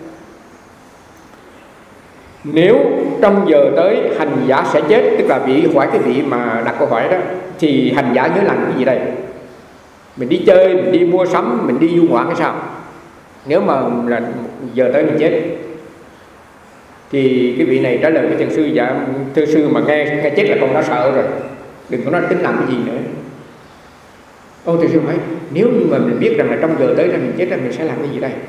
Nếu trong giờ tới hành giả sẽ chết, tức là hỏi cái vị mà đặt câu hỏi đó, thì hành giả nhớ làm cái gì đây? Mình đi chơi, mình đi mua sắm, mình đi du ngoạn hay sao? Nếu mà là giờ tới mình chết, thì cái vị này trả lời với thiền sư: dạ thưa sư, mà nghe chết là con đã sợ rồi, đừng có nói tính làm cái gì nữa. Thiền sư hỏi nếu như mà mình biết rằng là trong giờ tới là mình chết là mình sẽ làm cái gì đây?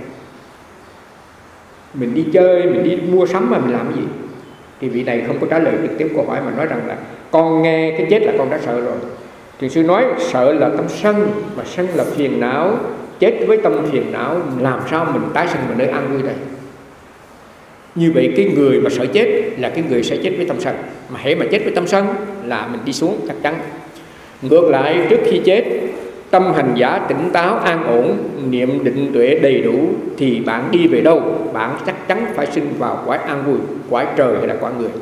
Mình đi chơi, mình đi mua sắm mà mình làm cái gì? Thì vị này không có trả lời trực tiếp câu hỏi, mà nói rằng là con nghe cái chết là con đã sợ rồi. Thiền sư nói sợ là tâm sân, mà sân là phiền não. Chết với tâm phiền não, làm sao mình tái sinh vào nơi an vui đây? Như vậy cái người mà sợ chết là cái người sẽ chết với tâm sân. Mà hễ mà chết với tâm sân là mình đi xuống chắc chắn. Ngược lại, trước khi chết, tâm hành giả tỉnh táo an ổn, niệm định tuệ đầy đủ, thì bạn đi về đâu? Bạn chắc chắn phải sinh vào cõi an vui, cõi trời hay là cõi người.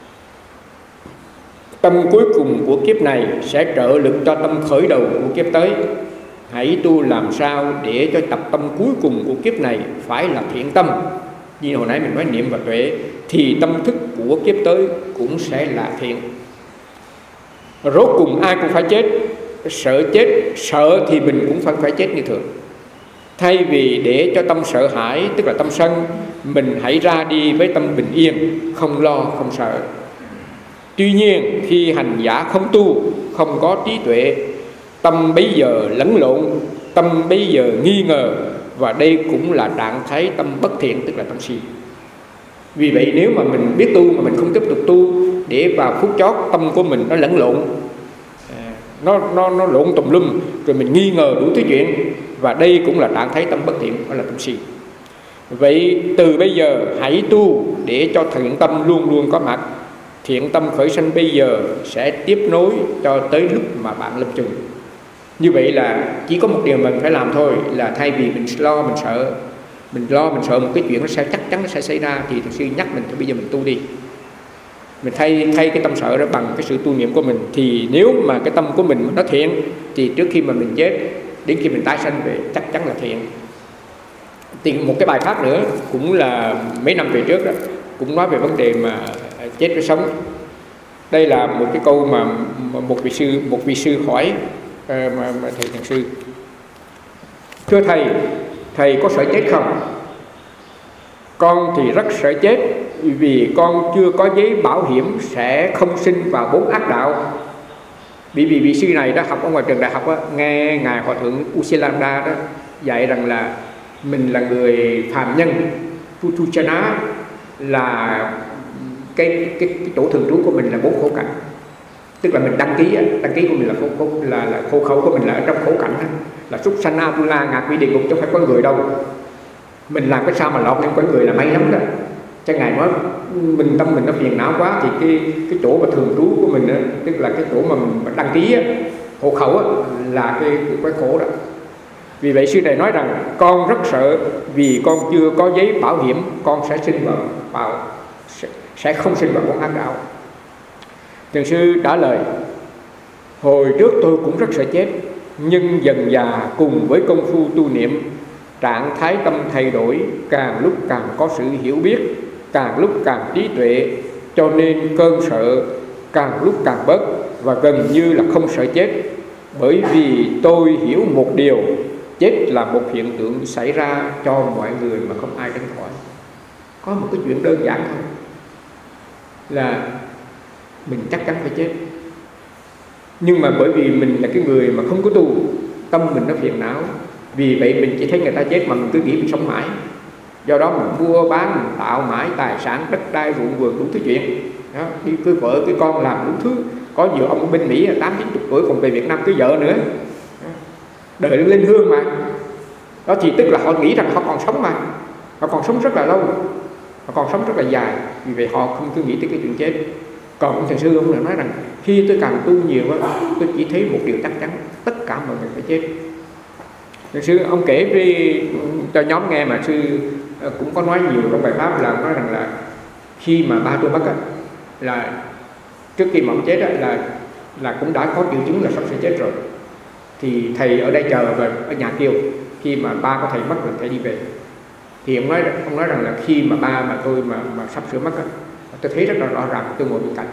Tâm cuối cùng của kiếp này sẽ trợ lực cho tâm khởi đầu của kiếp tới. Hãy tu làm sao để cho tập tâm cuối cùng của kiếp này phải là thiện tâm. như hồi nãy mình nói niệm và tuệ, thì tâm thức của kiếp tới cũng sẽ là thiện. Rốt cùng ai cũng phải chết. Sợ chết, sợ thì mình cũng phải chết như thường. Thay vì để cho tâm sợ hãi, tức là tâm sân, mình hãy ra đi với tâm bình yên, không lo, không sợ. Tuy nhiên khi hành giả không tu, không có trí tuệ, tâm bấy giờ lẫn lộn, tâm bấy giờ nghi ngờ, và đây cũng là trạng thái tâm bất thiện, tức là tâm si. Vì vậy nếu mà mình biết tu mà mình không tiếp tục tu, để vào phút chót tâm của mình nó lẫn lộn, nó lộn tùm lum, rồi mình nghi ngờ đủ thứ chuyện, và đây cũng là trạng thái tâm bất thiện, đó là tâm si. Vậy từ bây giờ hãy tu để cho thiện tâm luôn luôn có mặt. Thiện tâm khởi sanh bây giờ sẽ tiếp nối cho tới lúc mà bạn lâm chung. Như vậy là chỉ có một điều mình phải làm thôi, là thay vì mình lo mình sợ một cái chuyện nó sẽ chắc chắn nó sẽ xảy ra, thì Thiền sư nhắc mình bây giờ mình tu đi. Mình thay cái tâm sợ đó bằng cái sự tu niệm của mình. Thì nếu mà cái tâm của mình nó thiện, thì trước khi mà mình chết, đến khi mình tái sanh về chắc chắn là thiện. Thì một cái bài pháp nữa cũng là mấy năm về trước đó, cũng nói về vấn đề mà chết với sống. Đây là một cái câu mà một vị sư hỏi mà thầy Thiền sư: thưa thầy có sợ chết không? Con thì rất sợ chết, vì con chưa có giấy bảo hiểm sẽ không sinh vào 4 ác đạo. Vì vị sư này đã học ở ngoài trường đại học đó, nghe ngài hòa thượng Usilanda đó dạy rằng là mình là người phàm nhân, Putuchana, là cái chỗ thường trú của mình là 4 khổ cảnh. Tức là mình đăng ký của mình là khổ khẩu của mình là ở trong khổ cảnh đó, là súc sanh, Atula, ngạ quỷ, địa ngục, chứ không phải có người đâu. Mình làm cái sao mà lọt lên con người là may lắm đó. Cho ngài nói tâm mình nó phiền não quá, thì cái chỗ mà thường trú của mình đó, tức là cái chỗ mà mình đăng ký hộ khẩu là cái khổ đó. Vì vậy sư này nói rằng con rất sợ, vì con chưa có giấy bảo hiểm, con sẽ sinh vào sẽ không sinh vào con ác đạo. Thiền sư trả lời: hồi trước tôi cũng rất sợ chết, nhưng dần dà cùng với công phu tu niệm, trạng thái tâm thay đổi, càng lúc càng có sự hiểu biết, càng lúc càng trí tuệ, cho nên cơn sợ càng lúc càng bớt, và gần như là không sợ chết. Bởi vì tôi hiểu một điều, chết là một hiện tượng xảy ra cho mọi người mà không ai tránh khỏi. Có một cái chuyện đơn giản thôi, là mình chắc chắn phải chết. Nhưng mà bởi vì mình là cái người mà không có tu, tâm mình nó phiền não, vì vậy mình chỉ thấy người ta chết mà mình cứ nghĩ mình sống mãi. Do đó mình mua bán, mình tạo mãi tài sản, đất đai, ruộng vườn, đủ thứ chuyện đó, đi cưới vợ cưới con, làm đủ thứ. Có nhiều ông ở bên Mỹ 80-90 tuổi còn về Việt Nam cưới vợ nữa, đời lên hương mà. Đó thì tức là họ nghĩ rằng họ còn sống mà, họ còn sống rất là lâu, họ còn sống rất là dài. Vì vậy họ không cứ nghĩ tới cái chuyện chết. Còn ông Thiền sư ông lại nói rằng khi tôi càng tu nhiều á, tôi chỉ thấy một điều chắc chắn, tất cả mọi người phải chết. Thiền sư ông kể cho nhóm nghe, mà sư cũng có nói nhiều trong bài pháp, là nói rằng là khi mà ba tôi mất á, là trước khi mà ông chết á, là cũng đã có triệu chứng là sắp sẽ chết rồi. Thì thầy ở đây chờ và ở nhà kêu khi mà ba của thầy mất là thầy đi về. Thì ông nói rằng là khi mà ba mà tôi mà sắp sửa mất á, tôi thấy rất là rõ ràng, tôi ngồi bên cạnh.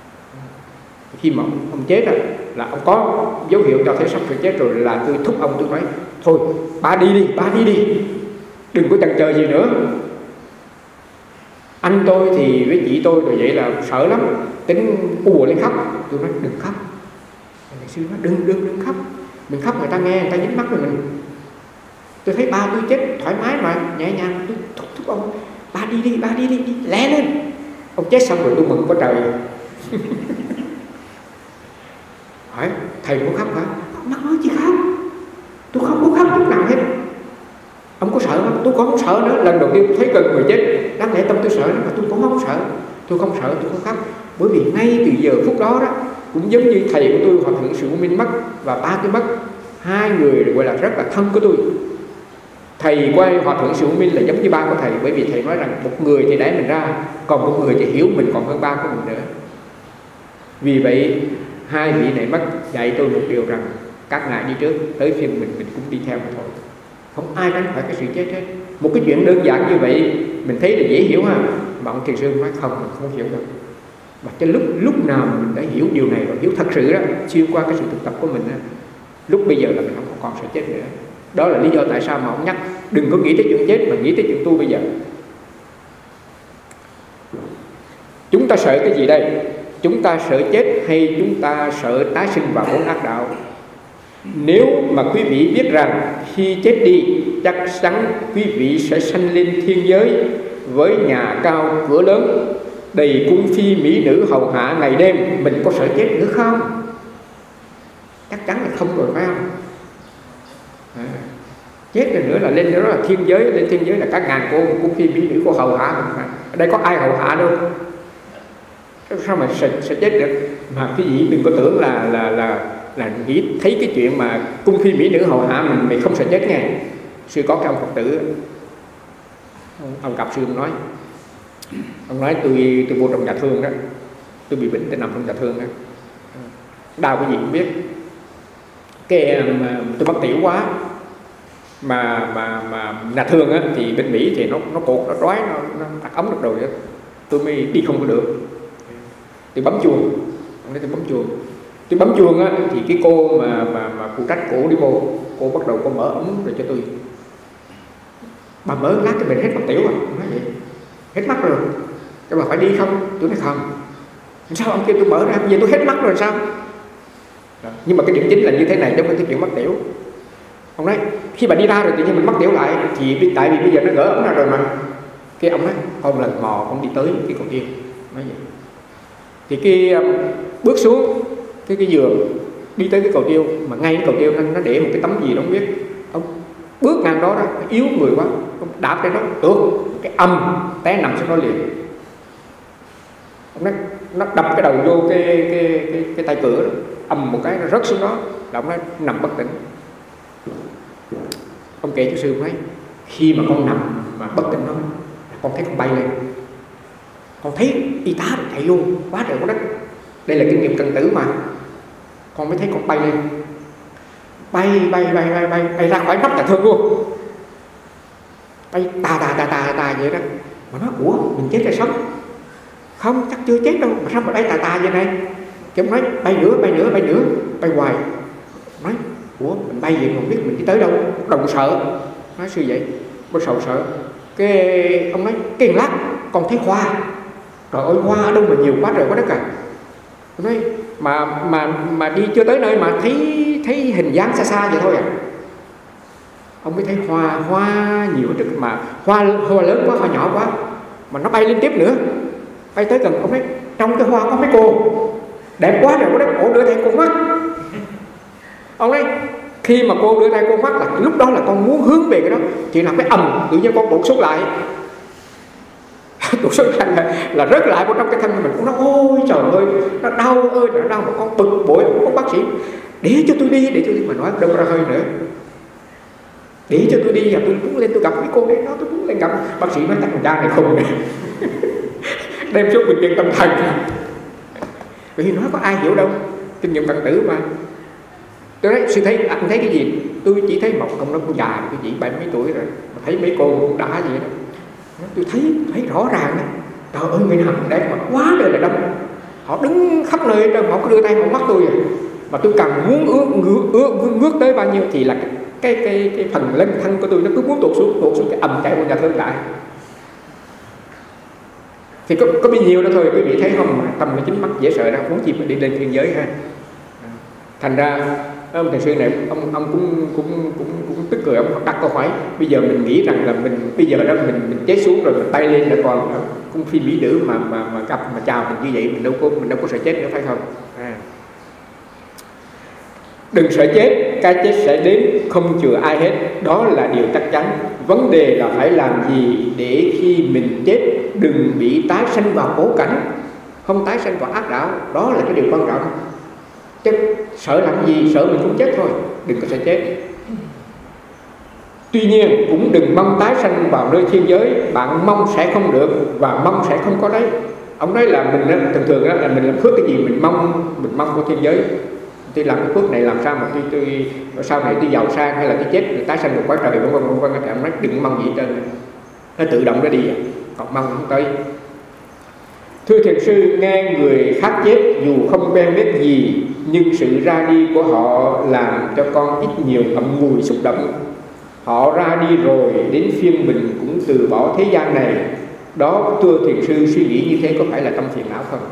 Khi mà ông chết á, là ông có dấu hiệu cho thấy sắp sửa chết rồi, là tôi thúc ông, tôi nói thôi ba đi đi, đừng có chần chờ gì nữa. Anh tôi thì với chị tôi rồi vậy là sợ lắm, tính ùa lên khóc. Tôi nói đừng khóc. Thầy sư nói đừng khóc, mình khóc người ta nghe, người ta dính mắt với mình. Tôi thấy ba tôi chết thoải mái mà, nhẹ nhàng. Tôi thúc ông, ba đi đi, lẹ lên. Ông chết xong rồi tôi mừng có trời. Hỏi thầy có khóc hả? Mắc nói chi khóc, tôi không có khóc chút nào hết. Ông có sợ không? Tôi cũng không sợ nữa. Lần đầu tiên tôi thấy gần người chết, đáng lẽ tâm tôi sợ, mà tôi cũng không sợ. Tôi không khóc. Bởi vì ngay từ giờ phút đó cũng giống như thầy của tôi Hòa thượng Sự Minh mất và ba tôi mất, hai người gọi là rất là thân của tôi. Thầy quay Hòa thượng Sự Minh là giống như ba của thầy, bởi vì thầy nói rằng một người thì đẩy mình ra, còn một người thì hiểu mình còn hơn ba của mình nữa. Vì vậy hai vị này mất dạy tôi một điều rằng các ngài đi trước, tới phiên mình cũng đi theo mà thôi. Không ai tránh khỏi cái sự chết hết. Một cái chuyện đơn giản như vậy mình thấy là dễ hiểu ha, mà ông thiền sư nói không, mình không hiểu được. Và cái lúc nào mình đã hiểu điều này và hiểu thật sự đó, xuyên qua cái sự thực tập của mình đó, lúc bây giờ là mình không còn sợ chết nữa. Đó là lý do tại sao mà ông nhắc đừng có nghĩ tới chuyện chết mà nghĩ tới chuyện tu bây giờ. Chúng ta sợ cái gì đây? Chúng ta sợ chết hay chúng ta sợ tái sinh vào bốn ác đạo? Nếu mà quý vị biết rằng khi chết đi chắc chắn quý vị sẽ sanh lên thiên giới với nhà cao cửa lớn, đầy cung phi mỹ nữ hầu hạ ngày đêm, mình có sợ chết nữa không? Chắc chắn là không rồi, phải không? Chết rồi nữa là lên đó là thiên giới, lên thiên giới là cả ngàn cô cung phi mỹ nữ cô hầu hạ mình. Ở đây có ai hầu hạ đâu, sao mà sẽ chết được? Mà quý vị đừng có tưởng là nghĩ thấy cái chuyện mà cung phi mỹ nữ hầu hạ mình không sợ chết nghe. Sư có cái ông Phật tử, ông gặp sư ông nói tôi vô trong nhà thương đó, tôi bị bệnh, tôi nằm trong nhà thương đó, đau cái gì cũng biết. Cái tôi mất tiểu quá, mà nhà thương á thì bên Mỹ thì nó cột, nó trói, nó đặt ống được rồi đó, tôi mới đi không có được. Tôi bấm chuông, ông nói tôi bấm chuông. Tôi bấm chuông á thì cái cô mà phụ trách cổ đi vô, cô bắt đầu cô mở ống rồi cho tôi. Bà mở lát cho mình hết mất tiểu rồi. Ông nói vậy, hết mắt rồi, cho bà phải đi không? Tôi nói không. Sao ông kêu tôi mở ra, bây giờ tôi hết mắt rồi sao? Đó. Nhưng mà cái điểm chính là như thế này, trong cái chuyện mất tiểu. Ông nói khi bà đi ra rồi tự nhiên mình mất tiểu lại, thì tại vì bây giờ nó gỡ ống ra rồi mà. Cái ông nói con lần mò con đi tới cái cầu tiêu, nói vậy. Thì cái bước xuống cái giường đi tới cái cầu tiêu, mà ngay cái cầu tiêu nó để một cái tấm gì đó không biết. Ông bước ngang đó yếu người quá, ông đạp trên đó được cái âm té nằm xuống đó liền. Ông nói nó đập cái đầu vô cái tay cửa đó, ầm một cái nó rớt xuống đó, là ông nói nằm bất tỉnh. Ông kể cho sư nói khi mà con nằm mà bất tỉnh đó, con thấy con bay lên, con thấy y tá rồi chạy vô quá trời quá đất. Đây là kinh nghiệm cận tử mà. Con mới thấy con bay lên, bay ra khỏi nóc nhà thương luôn, bay tà vậy đó. Mà nói ủa mình chết hay sống? Không, chắc chưa chết đâu, mà sao mà bay tà vậy này? Cái ông nói bay nữa, bay hoài. Nói ủa mình bay vậy không biết mình đi tới đâu. Đồng sợ. Nói sư vậy, có sợ. Cái ông nói cái lát con thấy hoa. Trời ơi hoa ở đâu mà nhiều quá trời quá đất cả. Nói mà đi chưa tới nơi mà thấy hình dáng xa vậy thôi à. Ông mới thấy hoa nhiều trước, mà hoa lớn quá, hoa nhỏ quá, mà nó bay liên tiếp nữa, bay tới gần. Ông nói trong cái hoa có mấy cô đẹp quá rồi, có đấy cổ đưa tay cô mắt. Ông nói khi mà cô đưa tay cô mắt là lúc đó là con muốn hướng về cái đó, chỉ là cái ầm tự nhiên con tụt xuống lại. Tụt xuống lại là rớt lại vào trong cái thân mình. Cũng nói ôi trời ơi nó đau ơi nó đau, mà con bực bội con bác sĩ để cho tôi đi, mà nói đâu ra hơi nữa, để cho tôi đi, và tôi muốn lên tôi gặp cái cô đấy đó, tôi muốn lên gặp. Bác sĩ nói thằng cha này không này. Đem xuống bệnh viện tâm thần. Vì nói có ai hiểu đâu, kinh nghiệm cận tử mà. Tôi nói sư thấy anh thấy cái gì? Tôi chỉ thấy một ông nó cũng già, cái chị 70 mấy tuổi rồi, mà thấy mấy cô cũng đã vậy đó. Tôi thấy rõ ràng đó. Trời ơi người nào đẹp mà quá đời là đông. Họ đứng khắp nơi trên, họ có đưa tay họ mắt tôi rồi. Mà tôi càng muốn ngước tới bao nhiêu thì là cái phần lưng thân của tôi nó cứ muốn tụt xuống cái ầm chạy vào nhà thương lại. Thì có bao nhiêu đó thôi, quý vị thấy không? Tâm nó chính mắt dễ sợ đó, muốn chi mà đi lên thiên giới ha. Thành ra ông thầy sư này ông cũng tức cười, ông đặt câu hỏi bây giờ mình nghĩ rằng là mình bây giờ đó mình chết xuống rồi mình bay lên là còn cung phi mỹ nữ mà gặp mà chào mình như vậy, mình đâu có sợ chết nữa, phải không? Đừng sợ chết, cái chết sẽ đến không chừa ai hết, đó là điều chắc chắn. Vấn đề là phải làm gì để khi mình chết đừng bị tái sanh vào khổ cảnh, không tái sanh vào ác đạo, đó là cái điều quan trọng. Chứ sợ làm gì, sợ mình cũng chết thôi, đừng có sợ chết. Tuy nhiên cũng đừng mong tái sanh vào nơi thiên giới, bạn mong sẽ không được và mong sẽ không có đấy. Ông nói là mình thường là mình làm phước cái gì mình mong có thiên giới, tôi làm cái phước này làm sao mà tôi sau này tôi giàu sang, hay là tôi chết tôi tái sanh được cõi trời, vân vân. Thì ông nói đừng mong gì hết trơn, nó tự động nó đi, còn mong không tới. Thưa thiền sư, nghe người khác chết dù không quen biết gì, nhưng sự ra đi của họ làm cho con ít nhiều ngậm ngùi xúc động. Họ ra đi rồi, đến phiên mình cũng từ bỏ thế gian này. Đó, thưa thiền sư, suy nghĩ như thế có phải là tâm phiền não không?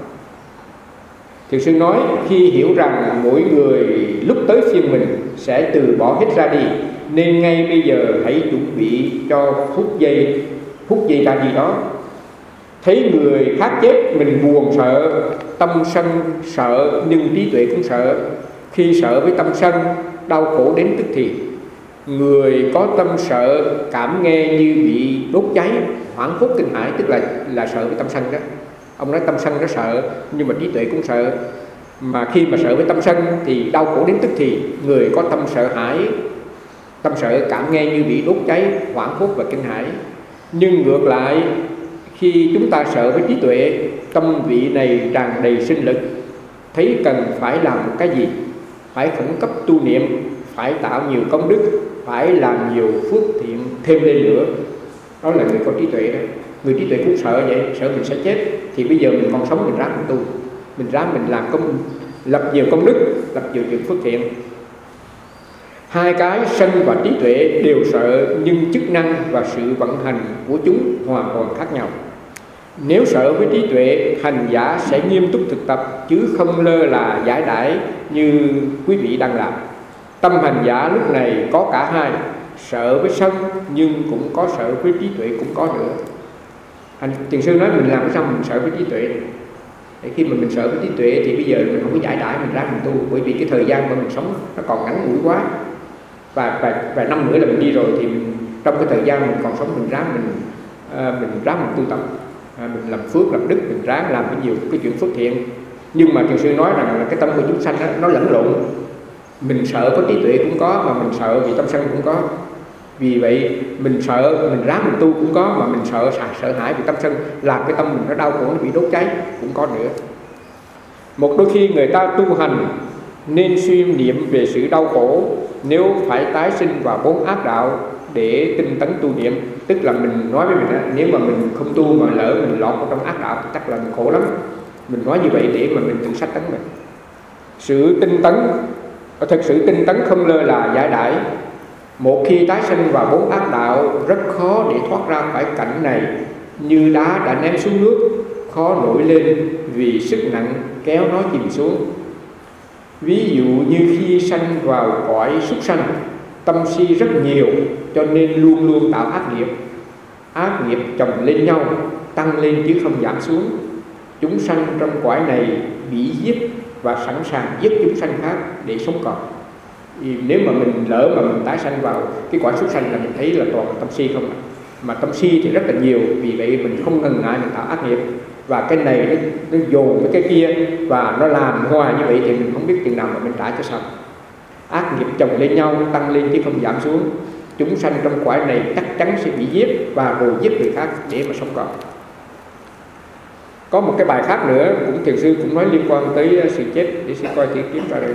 Thiền sư nói, khi hiểu rằng mỗi người lúc tới phiên mình sẽ từ bỏ hết ra đi, nên ngay bây giờ hãy chuẩn bị cho phút giây ra đi đó. Thấy người khác chết mình buồn sợ, tâm sân sợ, nhưng trí tuệ cũng sợ. Khi sợ với tâm sân, đau khổ đến tức thì. Người có tâm sợ cảm nghe như bị đốt cháy, hoảng hốt kinh hãi, tức là sợ với tâm sân đó. Ông nói tâm sân nó sợ, nhưng mà trí tuệ cũng sợ. Mà khi mà sợ với tâm sân thì đau khổ đến tức thì. Người có tâm sợ hãi, tâm sợ cảm nghe như bị đốt cháy, hoảng hốt và kinh hãi. Nhưng ngược lại, khi chúng ta sợ với trí tuệ, tâm vị này tràn đầy sinh lực, thấy cần phải làm một cái gì, phải khẩn cấp tu niệm, phải tạo nhiều công đức, phải làm nhiều phước thiện thêm lên nữa. Đó là người có trí tuệ đó. Người trí tuệ cũng sợ vậy, sợ mình sẽ chết. Thì bây giờ mình còn sống, mình ráng mình tu, mình ráng mình làm lập nhiều công đức, lập nhiều phước thiện. Hai cái sân và trí tuệ đều sợ, nhưng chức năng và sự vận hành của chúng hoàn toàn khác nhau. Nếu sợ với trí tuệ, hành giả sẽ nghiêm túc thực tập, chứ không lơ là giải đãi như quý vị đang làm. Tâm hành giả lúc này có cả hai, sợ với sân nhưng cũng có sợ với trí tuệ, cũng có nữa. Thiền sư nói mình làm sao mình sợ với trí tuệ. Để khi mà mình sợ với trí tuệ thì bây giờ mình không có giải đãi, mình ra mình tu. Bởi vì cái thời gian mà mình sống nó còn ngắn ngủi quá, và vài năm nữa là mình đi rồi. Thì trong cái thời gian mình còn sống, mình ráng mình tu tập, mình làm phước làm đức, mình ráng làm nhiều cái chuyện phước thiện. Nhưng mà thiền sư nói rằng là cái tâm của chúng sanh đó, nó lẫn lộn. Mình sợ có trí tuệ cũng có, mà mình sợ vì tâm sân cũng có. Vì vậy mình sợ, mình ráng mình tu cũng có, mà mình sợ hãi vì tâm sân, làm cái tâm mình nó đau khổ, nó bị đốt cháy cũng có nữa. Một đôi khi người ta tu hành nên suy niệm về sự đau khổ nếu phải tái sinh vào 4 ác đạo để tinh tấn tu niệm. Tức là mình nói với mình nếu mà mình không tu mà lỡ mình lọt vào trong ác đạo thì chắc là mình khổ lắm. Mình nói như vậy để mà mình tự sách tấn mình. Sự tinh tấn, thật sự tinh tấn không lơ là giải đãi. Một khi tái sinh vào 4 ác đạo, rất khó để thoát ra khỏi cảnh này. Như đá đã ném xuống nước, khó nổi lên vì sức nặng kéo nó chìm xuống. Ví dụ như khi sanh vào cõi súc sanh, tâm si rất nhiều, cho nên luôn luôn tạo ác nghiệp. Ác nghiệp chồng lên nhau, tăng lên chứ không giảm xuống. Chúng sanh trong cõi này bị giết và sẵn sàng giết chúng sanh khác để sống còn. Thì nếu mà mình lỡ mà mình tái sanh vào cái cõi súc sanh là mình thấy là toàn là tâm si không ạ. Mà tâm si thì rất là nhiều, vì vậy mình không ngần ngại mình tạo ác nghiệp. Và cái này nó dồn với cái kia, và nó làm hoài như vậy thì mình không biết chừng nào mà mình trả cho xong. Ác nghiệp chồng lên nhau, tăng lên chứ không giảm xuống. Chúng sanh trong cõi này chắc chắn sẽ bị giết, và rồi giết người khác để mà sống còn. Có một cái bài khác nữa, cũng thiền sư cũng nói liên quan tới sự chết, để xin coi thử kiếm ra đây.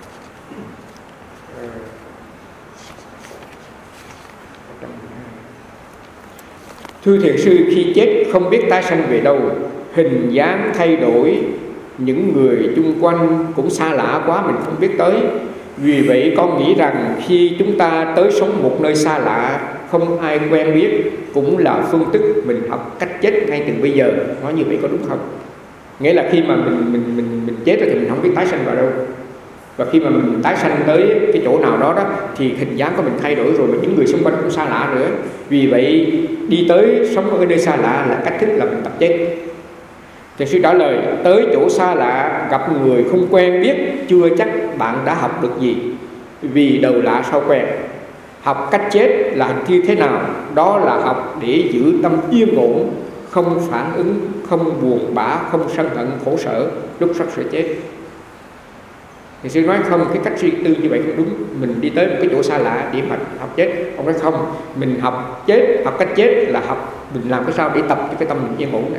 Thưa thiền sư, khi chết không biết tái sanh về đâu, hình dáng thay đổi, những người chung quanh cũng xa lạ quá, mình không biết tới. Vì vậy con nghĩ rằng khi chúng ta tới sống một nơi xa lạ, không ai quen biết, cũng là phương thức mình học cách chết ngay từ bây giờ. Nói như vậy có đúng không? Nghĩa là khi mà mình chết rồi thì mình không biết tái sanh vào đâu. Và khi mà mình tái sanh tới cái chỗ nào đó thì hình dáng của mình thay đổi rồi, mà những người xung quanh cũng xa lạ nữa. Vì vậy đi tới sống ở nơi xa lạ là cách thức là mình tập chết. Thiền sư trả lời, tới chỗ xa lạ gặp người không quen biết, chưa chắc bạn đã học được gì, vì đầu lạ sau quen. Học cách chết là như thế nào? Đó là học để giữ tâm yên ổn, không phản ứng, không buồn bã, không sân hận khổ sở lúc sắp sửa chết. Thì sư nói không, cái cách suy tư như vậy không đúng. Mình đi tới một cái chỗ xa lạ để mà học chết. Ông nói không, mình học chết, học cách chết là học mình làm cái sao để tập cho cái tâm mình yên ổn này.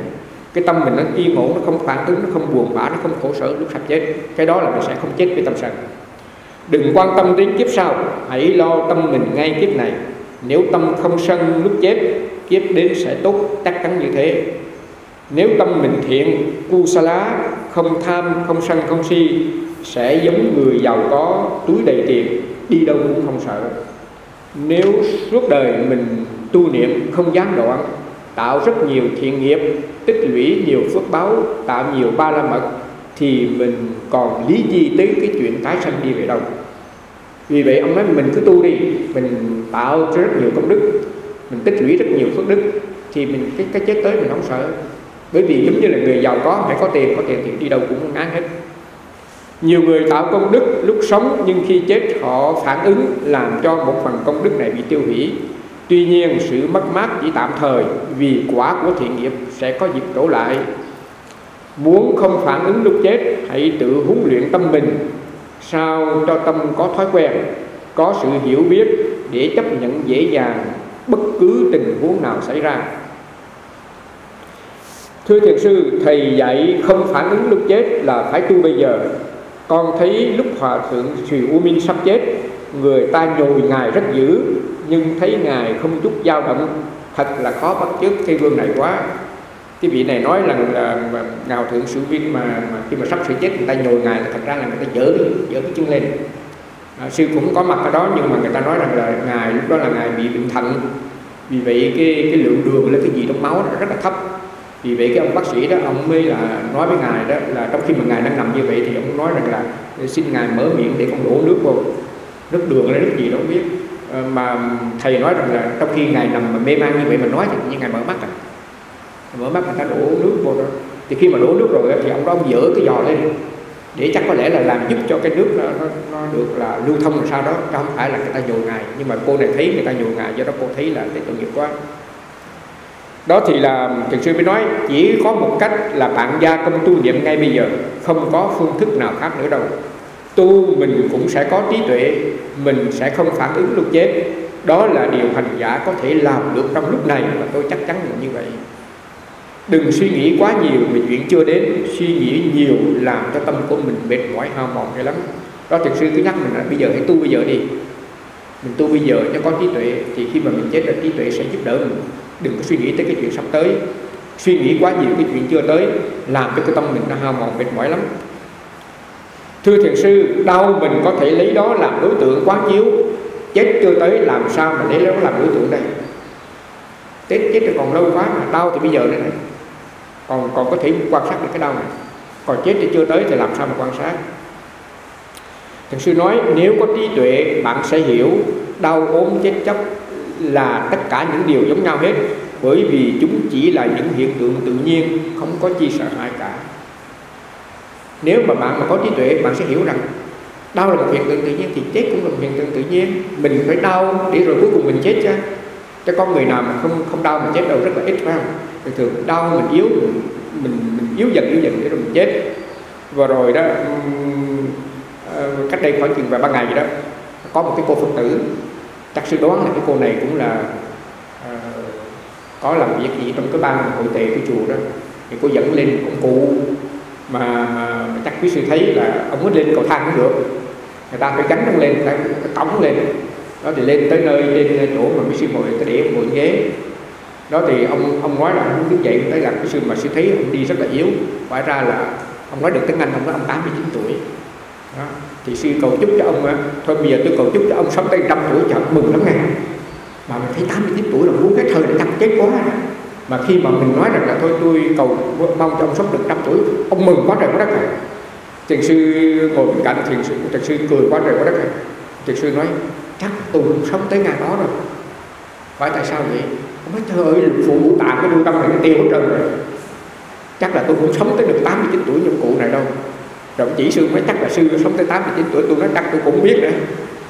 cái tâm mình nó yên ổn, nó không phản ứng, nó không buồn bã, nó không khổ sở lúc sắp chết, cái đó là mình sẽ không chết với tâm sân. Đừng quan tâm đến kiếp sau, hãy lo tâm mình ngay kiếp này. Nếu tâm không sân lúc chết, kiếp đến sẽ tốt, chắc chắn như thế. Nếu tâm mình thiện, kusala, không tham, không sân, không si, sẽ giống người giàu có, túi đầy tiền, đi đâu cũng không sợ. Nếu suốt đời mình tu niệm không gián đoạn, tạo rất nhiều thiện nghiệp, tích lũy nhiều phước báo, tạo nhiều ba la mật, thì mình còn lý gì tới cái chuyện tái sanh đi về đâu. Vì vậy ông nói mình cứ tu đi, mình tạo rất nhiều công đức, mình tích lũy rất nhiều phước đức, thì mình cái chết tới mình không sợ. Bởi vì giống như là người giàu có, phải có tiền thì đi đâu cũng ngán hết. Nhiều người tạo công đức lúc sống, nhưng khi chết họ phản ứng làm cho một phần công đức này bị tiêu hủy. Tuy nhiên sự mất mát chỉ tạm thời, vì quả của thiện nghiệp sẽ có dịp trổ lại. Muốn không phản ứng lúc chết, hãy tự huấn luyện tâm mình sao cho tâm có thói quen, có sự hiểu biết để chấp nhận dễ dàng bất cứ tình huống nào xảy ra. Thưa thiền sư, thầy dạy không phản ứng lúc chết là phải tu bây giờ. Con thấy lúc Hòa thượng Sri U Minh sắp chết, người ta nhồi ngài rất dữ, nhưng thấy ngài không chút dao động, thật là khó bắt chước cây gương này quá. Cái vị này nói là Hòa thượng Sri U Minh mà khi mà sắp sửa chết người ta nhồi ngài, thật ra là người ta dỡ cái chân lên. Sư cũng có mặt ở đó, nhưng mà người ta nói rằng là ngài lúc đó là ngài bị bệnh thận, vì vậy cái lượng đường lên cái gì trong máu rất là thấp. Vì vậy cái ông bác sĩ đó, ông mới là nói với ngài đó là trong khi mà ngài đang nằm như vậy thì ông nói rằng là xin ngài mở miệng để con đổ nước vô, nước đường hay nước gì đó không biết. Mà thầy nói rằng là trong khi ngài nằm mà mê man như vậy mà nói thì như ngài mở mắt mở mắt người ta đổ nước vô đó. Thì khi mà đổ nước rồi thì ông đó ông dỡ cái giò lên để chắc có lẽ là làm giúp cho cái nước nó được là lưu thông làm sao đó, chứ không phải là người ta nhồi ngài. Nhưng mà cô này thấy người ta nhồi ngài, do đó cô thấy là cái tội nghiệp quá. Đó thì là thiền sư mới nói chỉ có một cách là bạn gia công tu niệm ngay bây giờ, không có phương thức nào khác nữa đâu. Tu mình cũng sẽ có trí tuệ, mình sẽ không phản ứng lúc chết. Đó là điều hành giả có thể làm được trong lúc này, và tôi chắc chắn là như vậy. Đừng suy nghĩ quá nhiều về chuyện chưa đến, suy nghĩ nhiều làm cho tâm của mình mệt mỏi hao mòn hay lắm. Đó thiền sư cứ nhắc mình là bây giờ hãy tu bây giờ đi. Mình tu bây giờ cho có trí tuệ, thì khi mà mình chết rồi trí tuệ sẽ giúp đỡ mình. Đừng có suy nghĩ tới cái chuyện sắp tới, suy nghĩ quá nhiều cái chuyện chưa tới, làm cho cái tâm mình nó hao mòn mệt mỏi lắm. Thưa thiền sư, đau mình có thể lấy đó làm đối tượng quán chiếu, chết chưa tới làm sao mà lấy đó làm đối tượng đây? Chết thì còn lâu quá, mà đau thì bây giờ đây này, còn có thể quan sát được cái đau này. Còn chết thì chưa tới thì làm sao mà quan sát? Thiền sư nói nếu có trí tuệ bạn sẽ hiểu đau ốm chết chóc là tất cả những điều giống nhau hết, bởi vì chúng chỉ là những hiện tượng tự nhiên, không có chi sợ hãi cả. Nếu mà bạn mà có trí tuệ, bạn sẽ hiểu rằng đau là một hiện tượng tự nhiên thì chết cũng là một hiện tượng tự nhiên. Mình phải đau để rồi cuối cùng mình chết chứ con người nào mà không đau mà chết đâu, rất là ít, phải không? Thường đau mình yếu, mình yếu dần để rồi mình chết. Vừa rồi đó, cách đây khoảng chừng vài ba ngày gì đó, có một cái cô Phật tử, chắc sư đoán là cái cô này cũng là có làm việc gì trong cái ban hội tề của chùa đó. Thì cô dẫn lên ông cụ mà chắc quý sư thấy là ông mới lên cầu thang cũng được, người ta phải gắn lên, phải cõng lên đó, thì lên tới nơi, lên chỗ mà quý sư ngồi, tới để ngồi ghế đó. Thì ông nói là ông đứng dậy thấy là quý sư, mà sư thấy ông đi rất là yếu, phải ra là ông nói được tiếng Anh, ông nói ông 89 tuổi đó. Thì sư cầu chúc cho ông, thôi bây giờ tôi cầu chúc cho ông sống tới 100 tuổi, chợt mừng lắm nghe. Mà mình thấy 89 tuổi là muốn cái thời là chắc chết quá. Mà khi mà mình nói rằng là thôi tôi cầu mong cho ông sống được 100 tuổi, ông mừng quá trời quá đất rồi. Thiền sư ngồi bên cạnh, thiền sư cười quá trời quá đất rồi. Thiền sư nói chắc tôi cũng sống tới ngày đó rồi. Hỏi tại sao vậy? Ông nói trời ơi, phụ ngũ tạng cái đuôi tâm này nó tiêu hết trơn rồi, chắc là tôi cũng sống tới được 89 tuổi như cụ này đâu. Rồi chỉ sư mới chắc là sư sống tới 89 tuổi, tôi nói chắc tôi cũng biết nữa.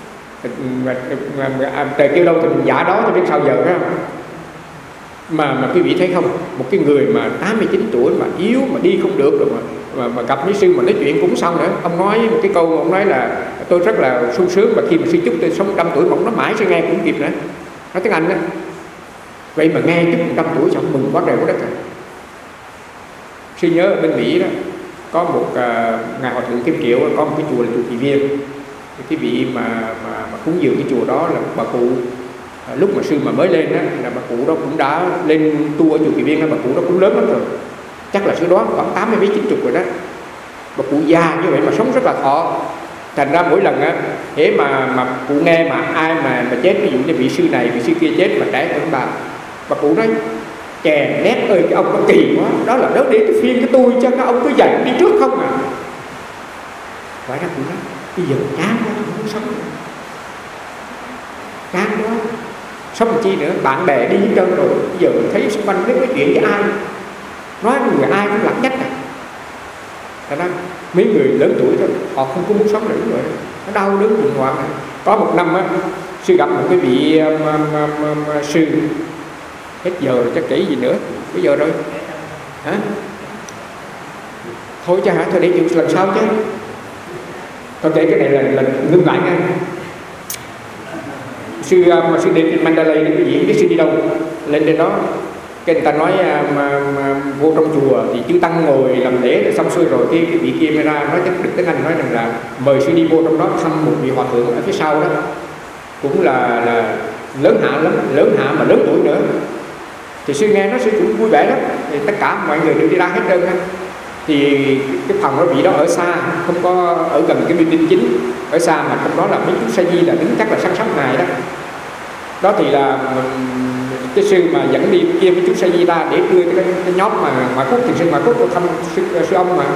Trời kêu đâu thì mình giả đó cho biết sao giờ đó. Mà quý vị thấy không, một cái người mà 89 tuổi mà yếu mà đi không được rồi mà gặp với sư mà nói chuyện cũng xong nữa. Ông nói một cái câu, ông nói là tôi rất là sung sướng mà khi mà sư chúc tôi sống 100 tuổi mà ông nói mãi sẽ nghe cũng kịp nữa, nói tiếng Anh đó. Vậy mà nghe chúc 100 tuổi xong mừng quá trời quá đất rồi. Sư nhớ ở bên Mỹ đó có một ngài hòa thượng Kim Triệu, có một cái chùa là chùa Kỳ Viên. Cái vị mà cúng dường cái chùa đó là bà cụ, lúc mà sư mà mới lên đó là bà cụ đó cũng đã lên tu ở chùa Kỳ Viên đó, bà cụ đó cũng lớn lắm rồi, chắc là sư đó khoảng 80 mấy 90 rồi đó. Bà cụ già như vậy mà sống rất là thọ. Thành ra mỗi lần á, thế mà cụ nghe mà ai mà chết, ví dụ như vị sư này vị sư kia chết mà trẻ hơn bà cụ nói chè nét ơi cái ông nó kỳ quá, đó là đó để cái phiên cái tôi cho các ông cứ dạy đi trước không à. Phải ra cụ nói bây giờ chán quá, không muốn sống nữa. Chán quá, sống chi nữa, bạn bè đi hết trơn rồi, bây giờ thấy xung quanh biết nói chuyện với ai, nói với người ai cũng lặng nhách à. Thật ra mấy người lớn tuổi thôi, họ không có muốn sống nữa rồi, nó đau đớn buồn hoạn. Có một năm á, sư gặp một cái vị sư, hết giờ rồi chắc kể gì nữa, bây giờ rồi hả? Thôi chứ hả, thôi để chịu lần sau chứ. Thôi kể cái này là ngưng lại nha. Sư đến Mandalay cái gì biết sư đi đâu, lên trên đó cái người ta nói vô trong chùa thì chư tăng ngồi làm lễ để xong xuôi rồi, cái vị kia mới ra nói được tiếng Anh, nói rằng là mời sư đi vô trong đó thăm một vị hòa thượng ở phía sau đó, cũng là lớn hạ lắm, lớn hạ mà lớn tuổi nữa. Thì sư nghe nó sư cũng vui vẻ lắm, thì tất cả mọi người đều đi ra hết trơn ha. Thì cái phòng đó vị đó ở xa, không có ở gần cái building chính, ở xa mà trong đó là mấy chú sa di là đứng chắc là săn sóc ngài đó. Đó thì là cái sư mà dẫn đi kia với chú sa di ra để đưa cái nhóm mà ngoại quốc, thiền sư ngoại quốc thăm sư ông mà.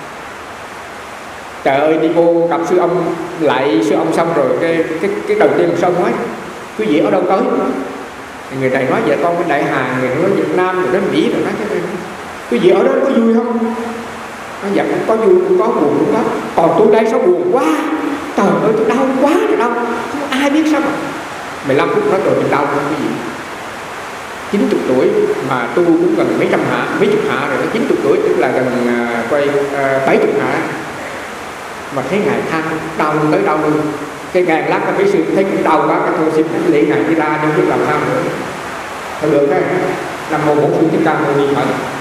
Trời ơi, đi vô gặp sư ông, lại sư ông xong rồi cái đầu tiên sư ông nói quý vị ở đâu tới? Người này nói dạ con bên Đại Hà, người nói Việt Nam, người nói Mỹ, rồi nói cái này quý vị ở đó có vui không? Nói dạ cũng có vui, cũng có buồn, cũng có. Còn tôi đây sao buồn quá, trời ơi tôi đau quá rồi đau, không ai biết sao mà 15 phút nói rồi mình đau không cái gì. 90 tuổi mà tu cũng gần mấy chục hạ rồi, 90 tuổi tức là gần quay 70 hạ. Mà thấy ngài than đau tới đau luôn. Cái ngàn lát các quý sư thấy cũng đau quá, cái thôi xin lễ ngài đi ra nhưng biết làm sao nữa. Thôi được đấy, Nam mô Bổn Sư Thích Ca Mâu Ni Phật.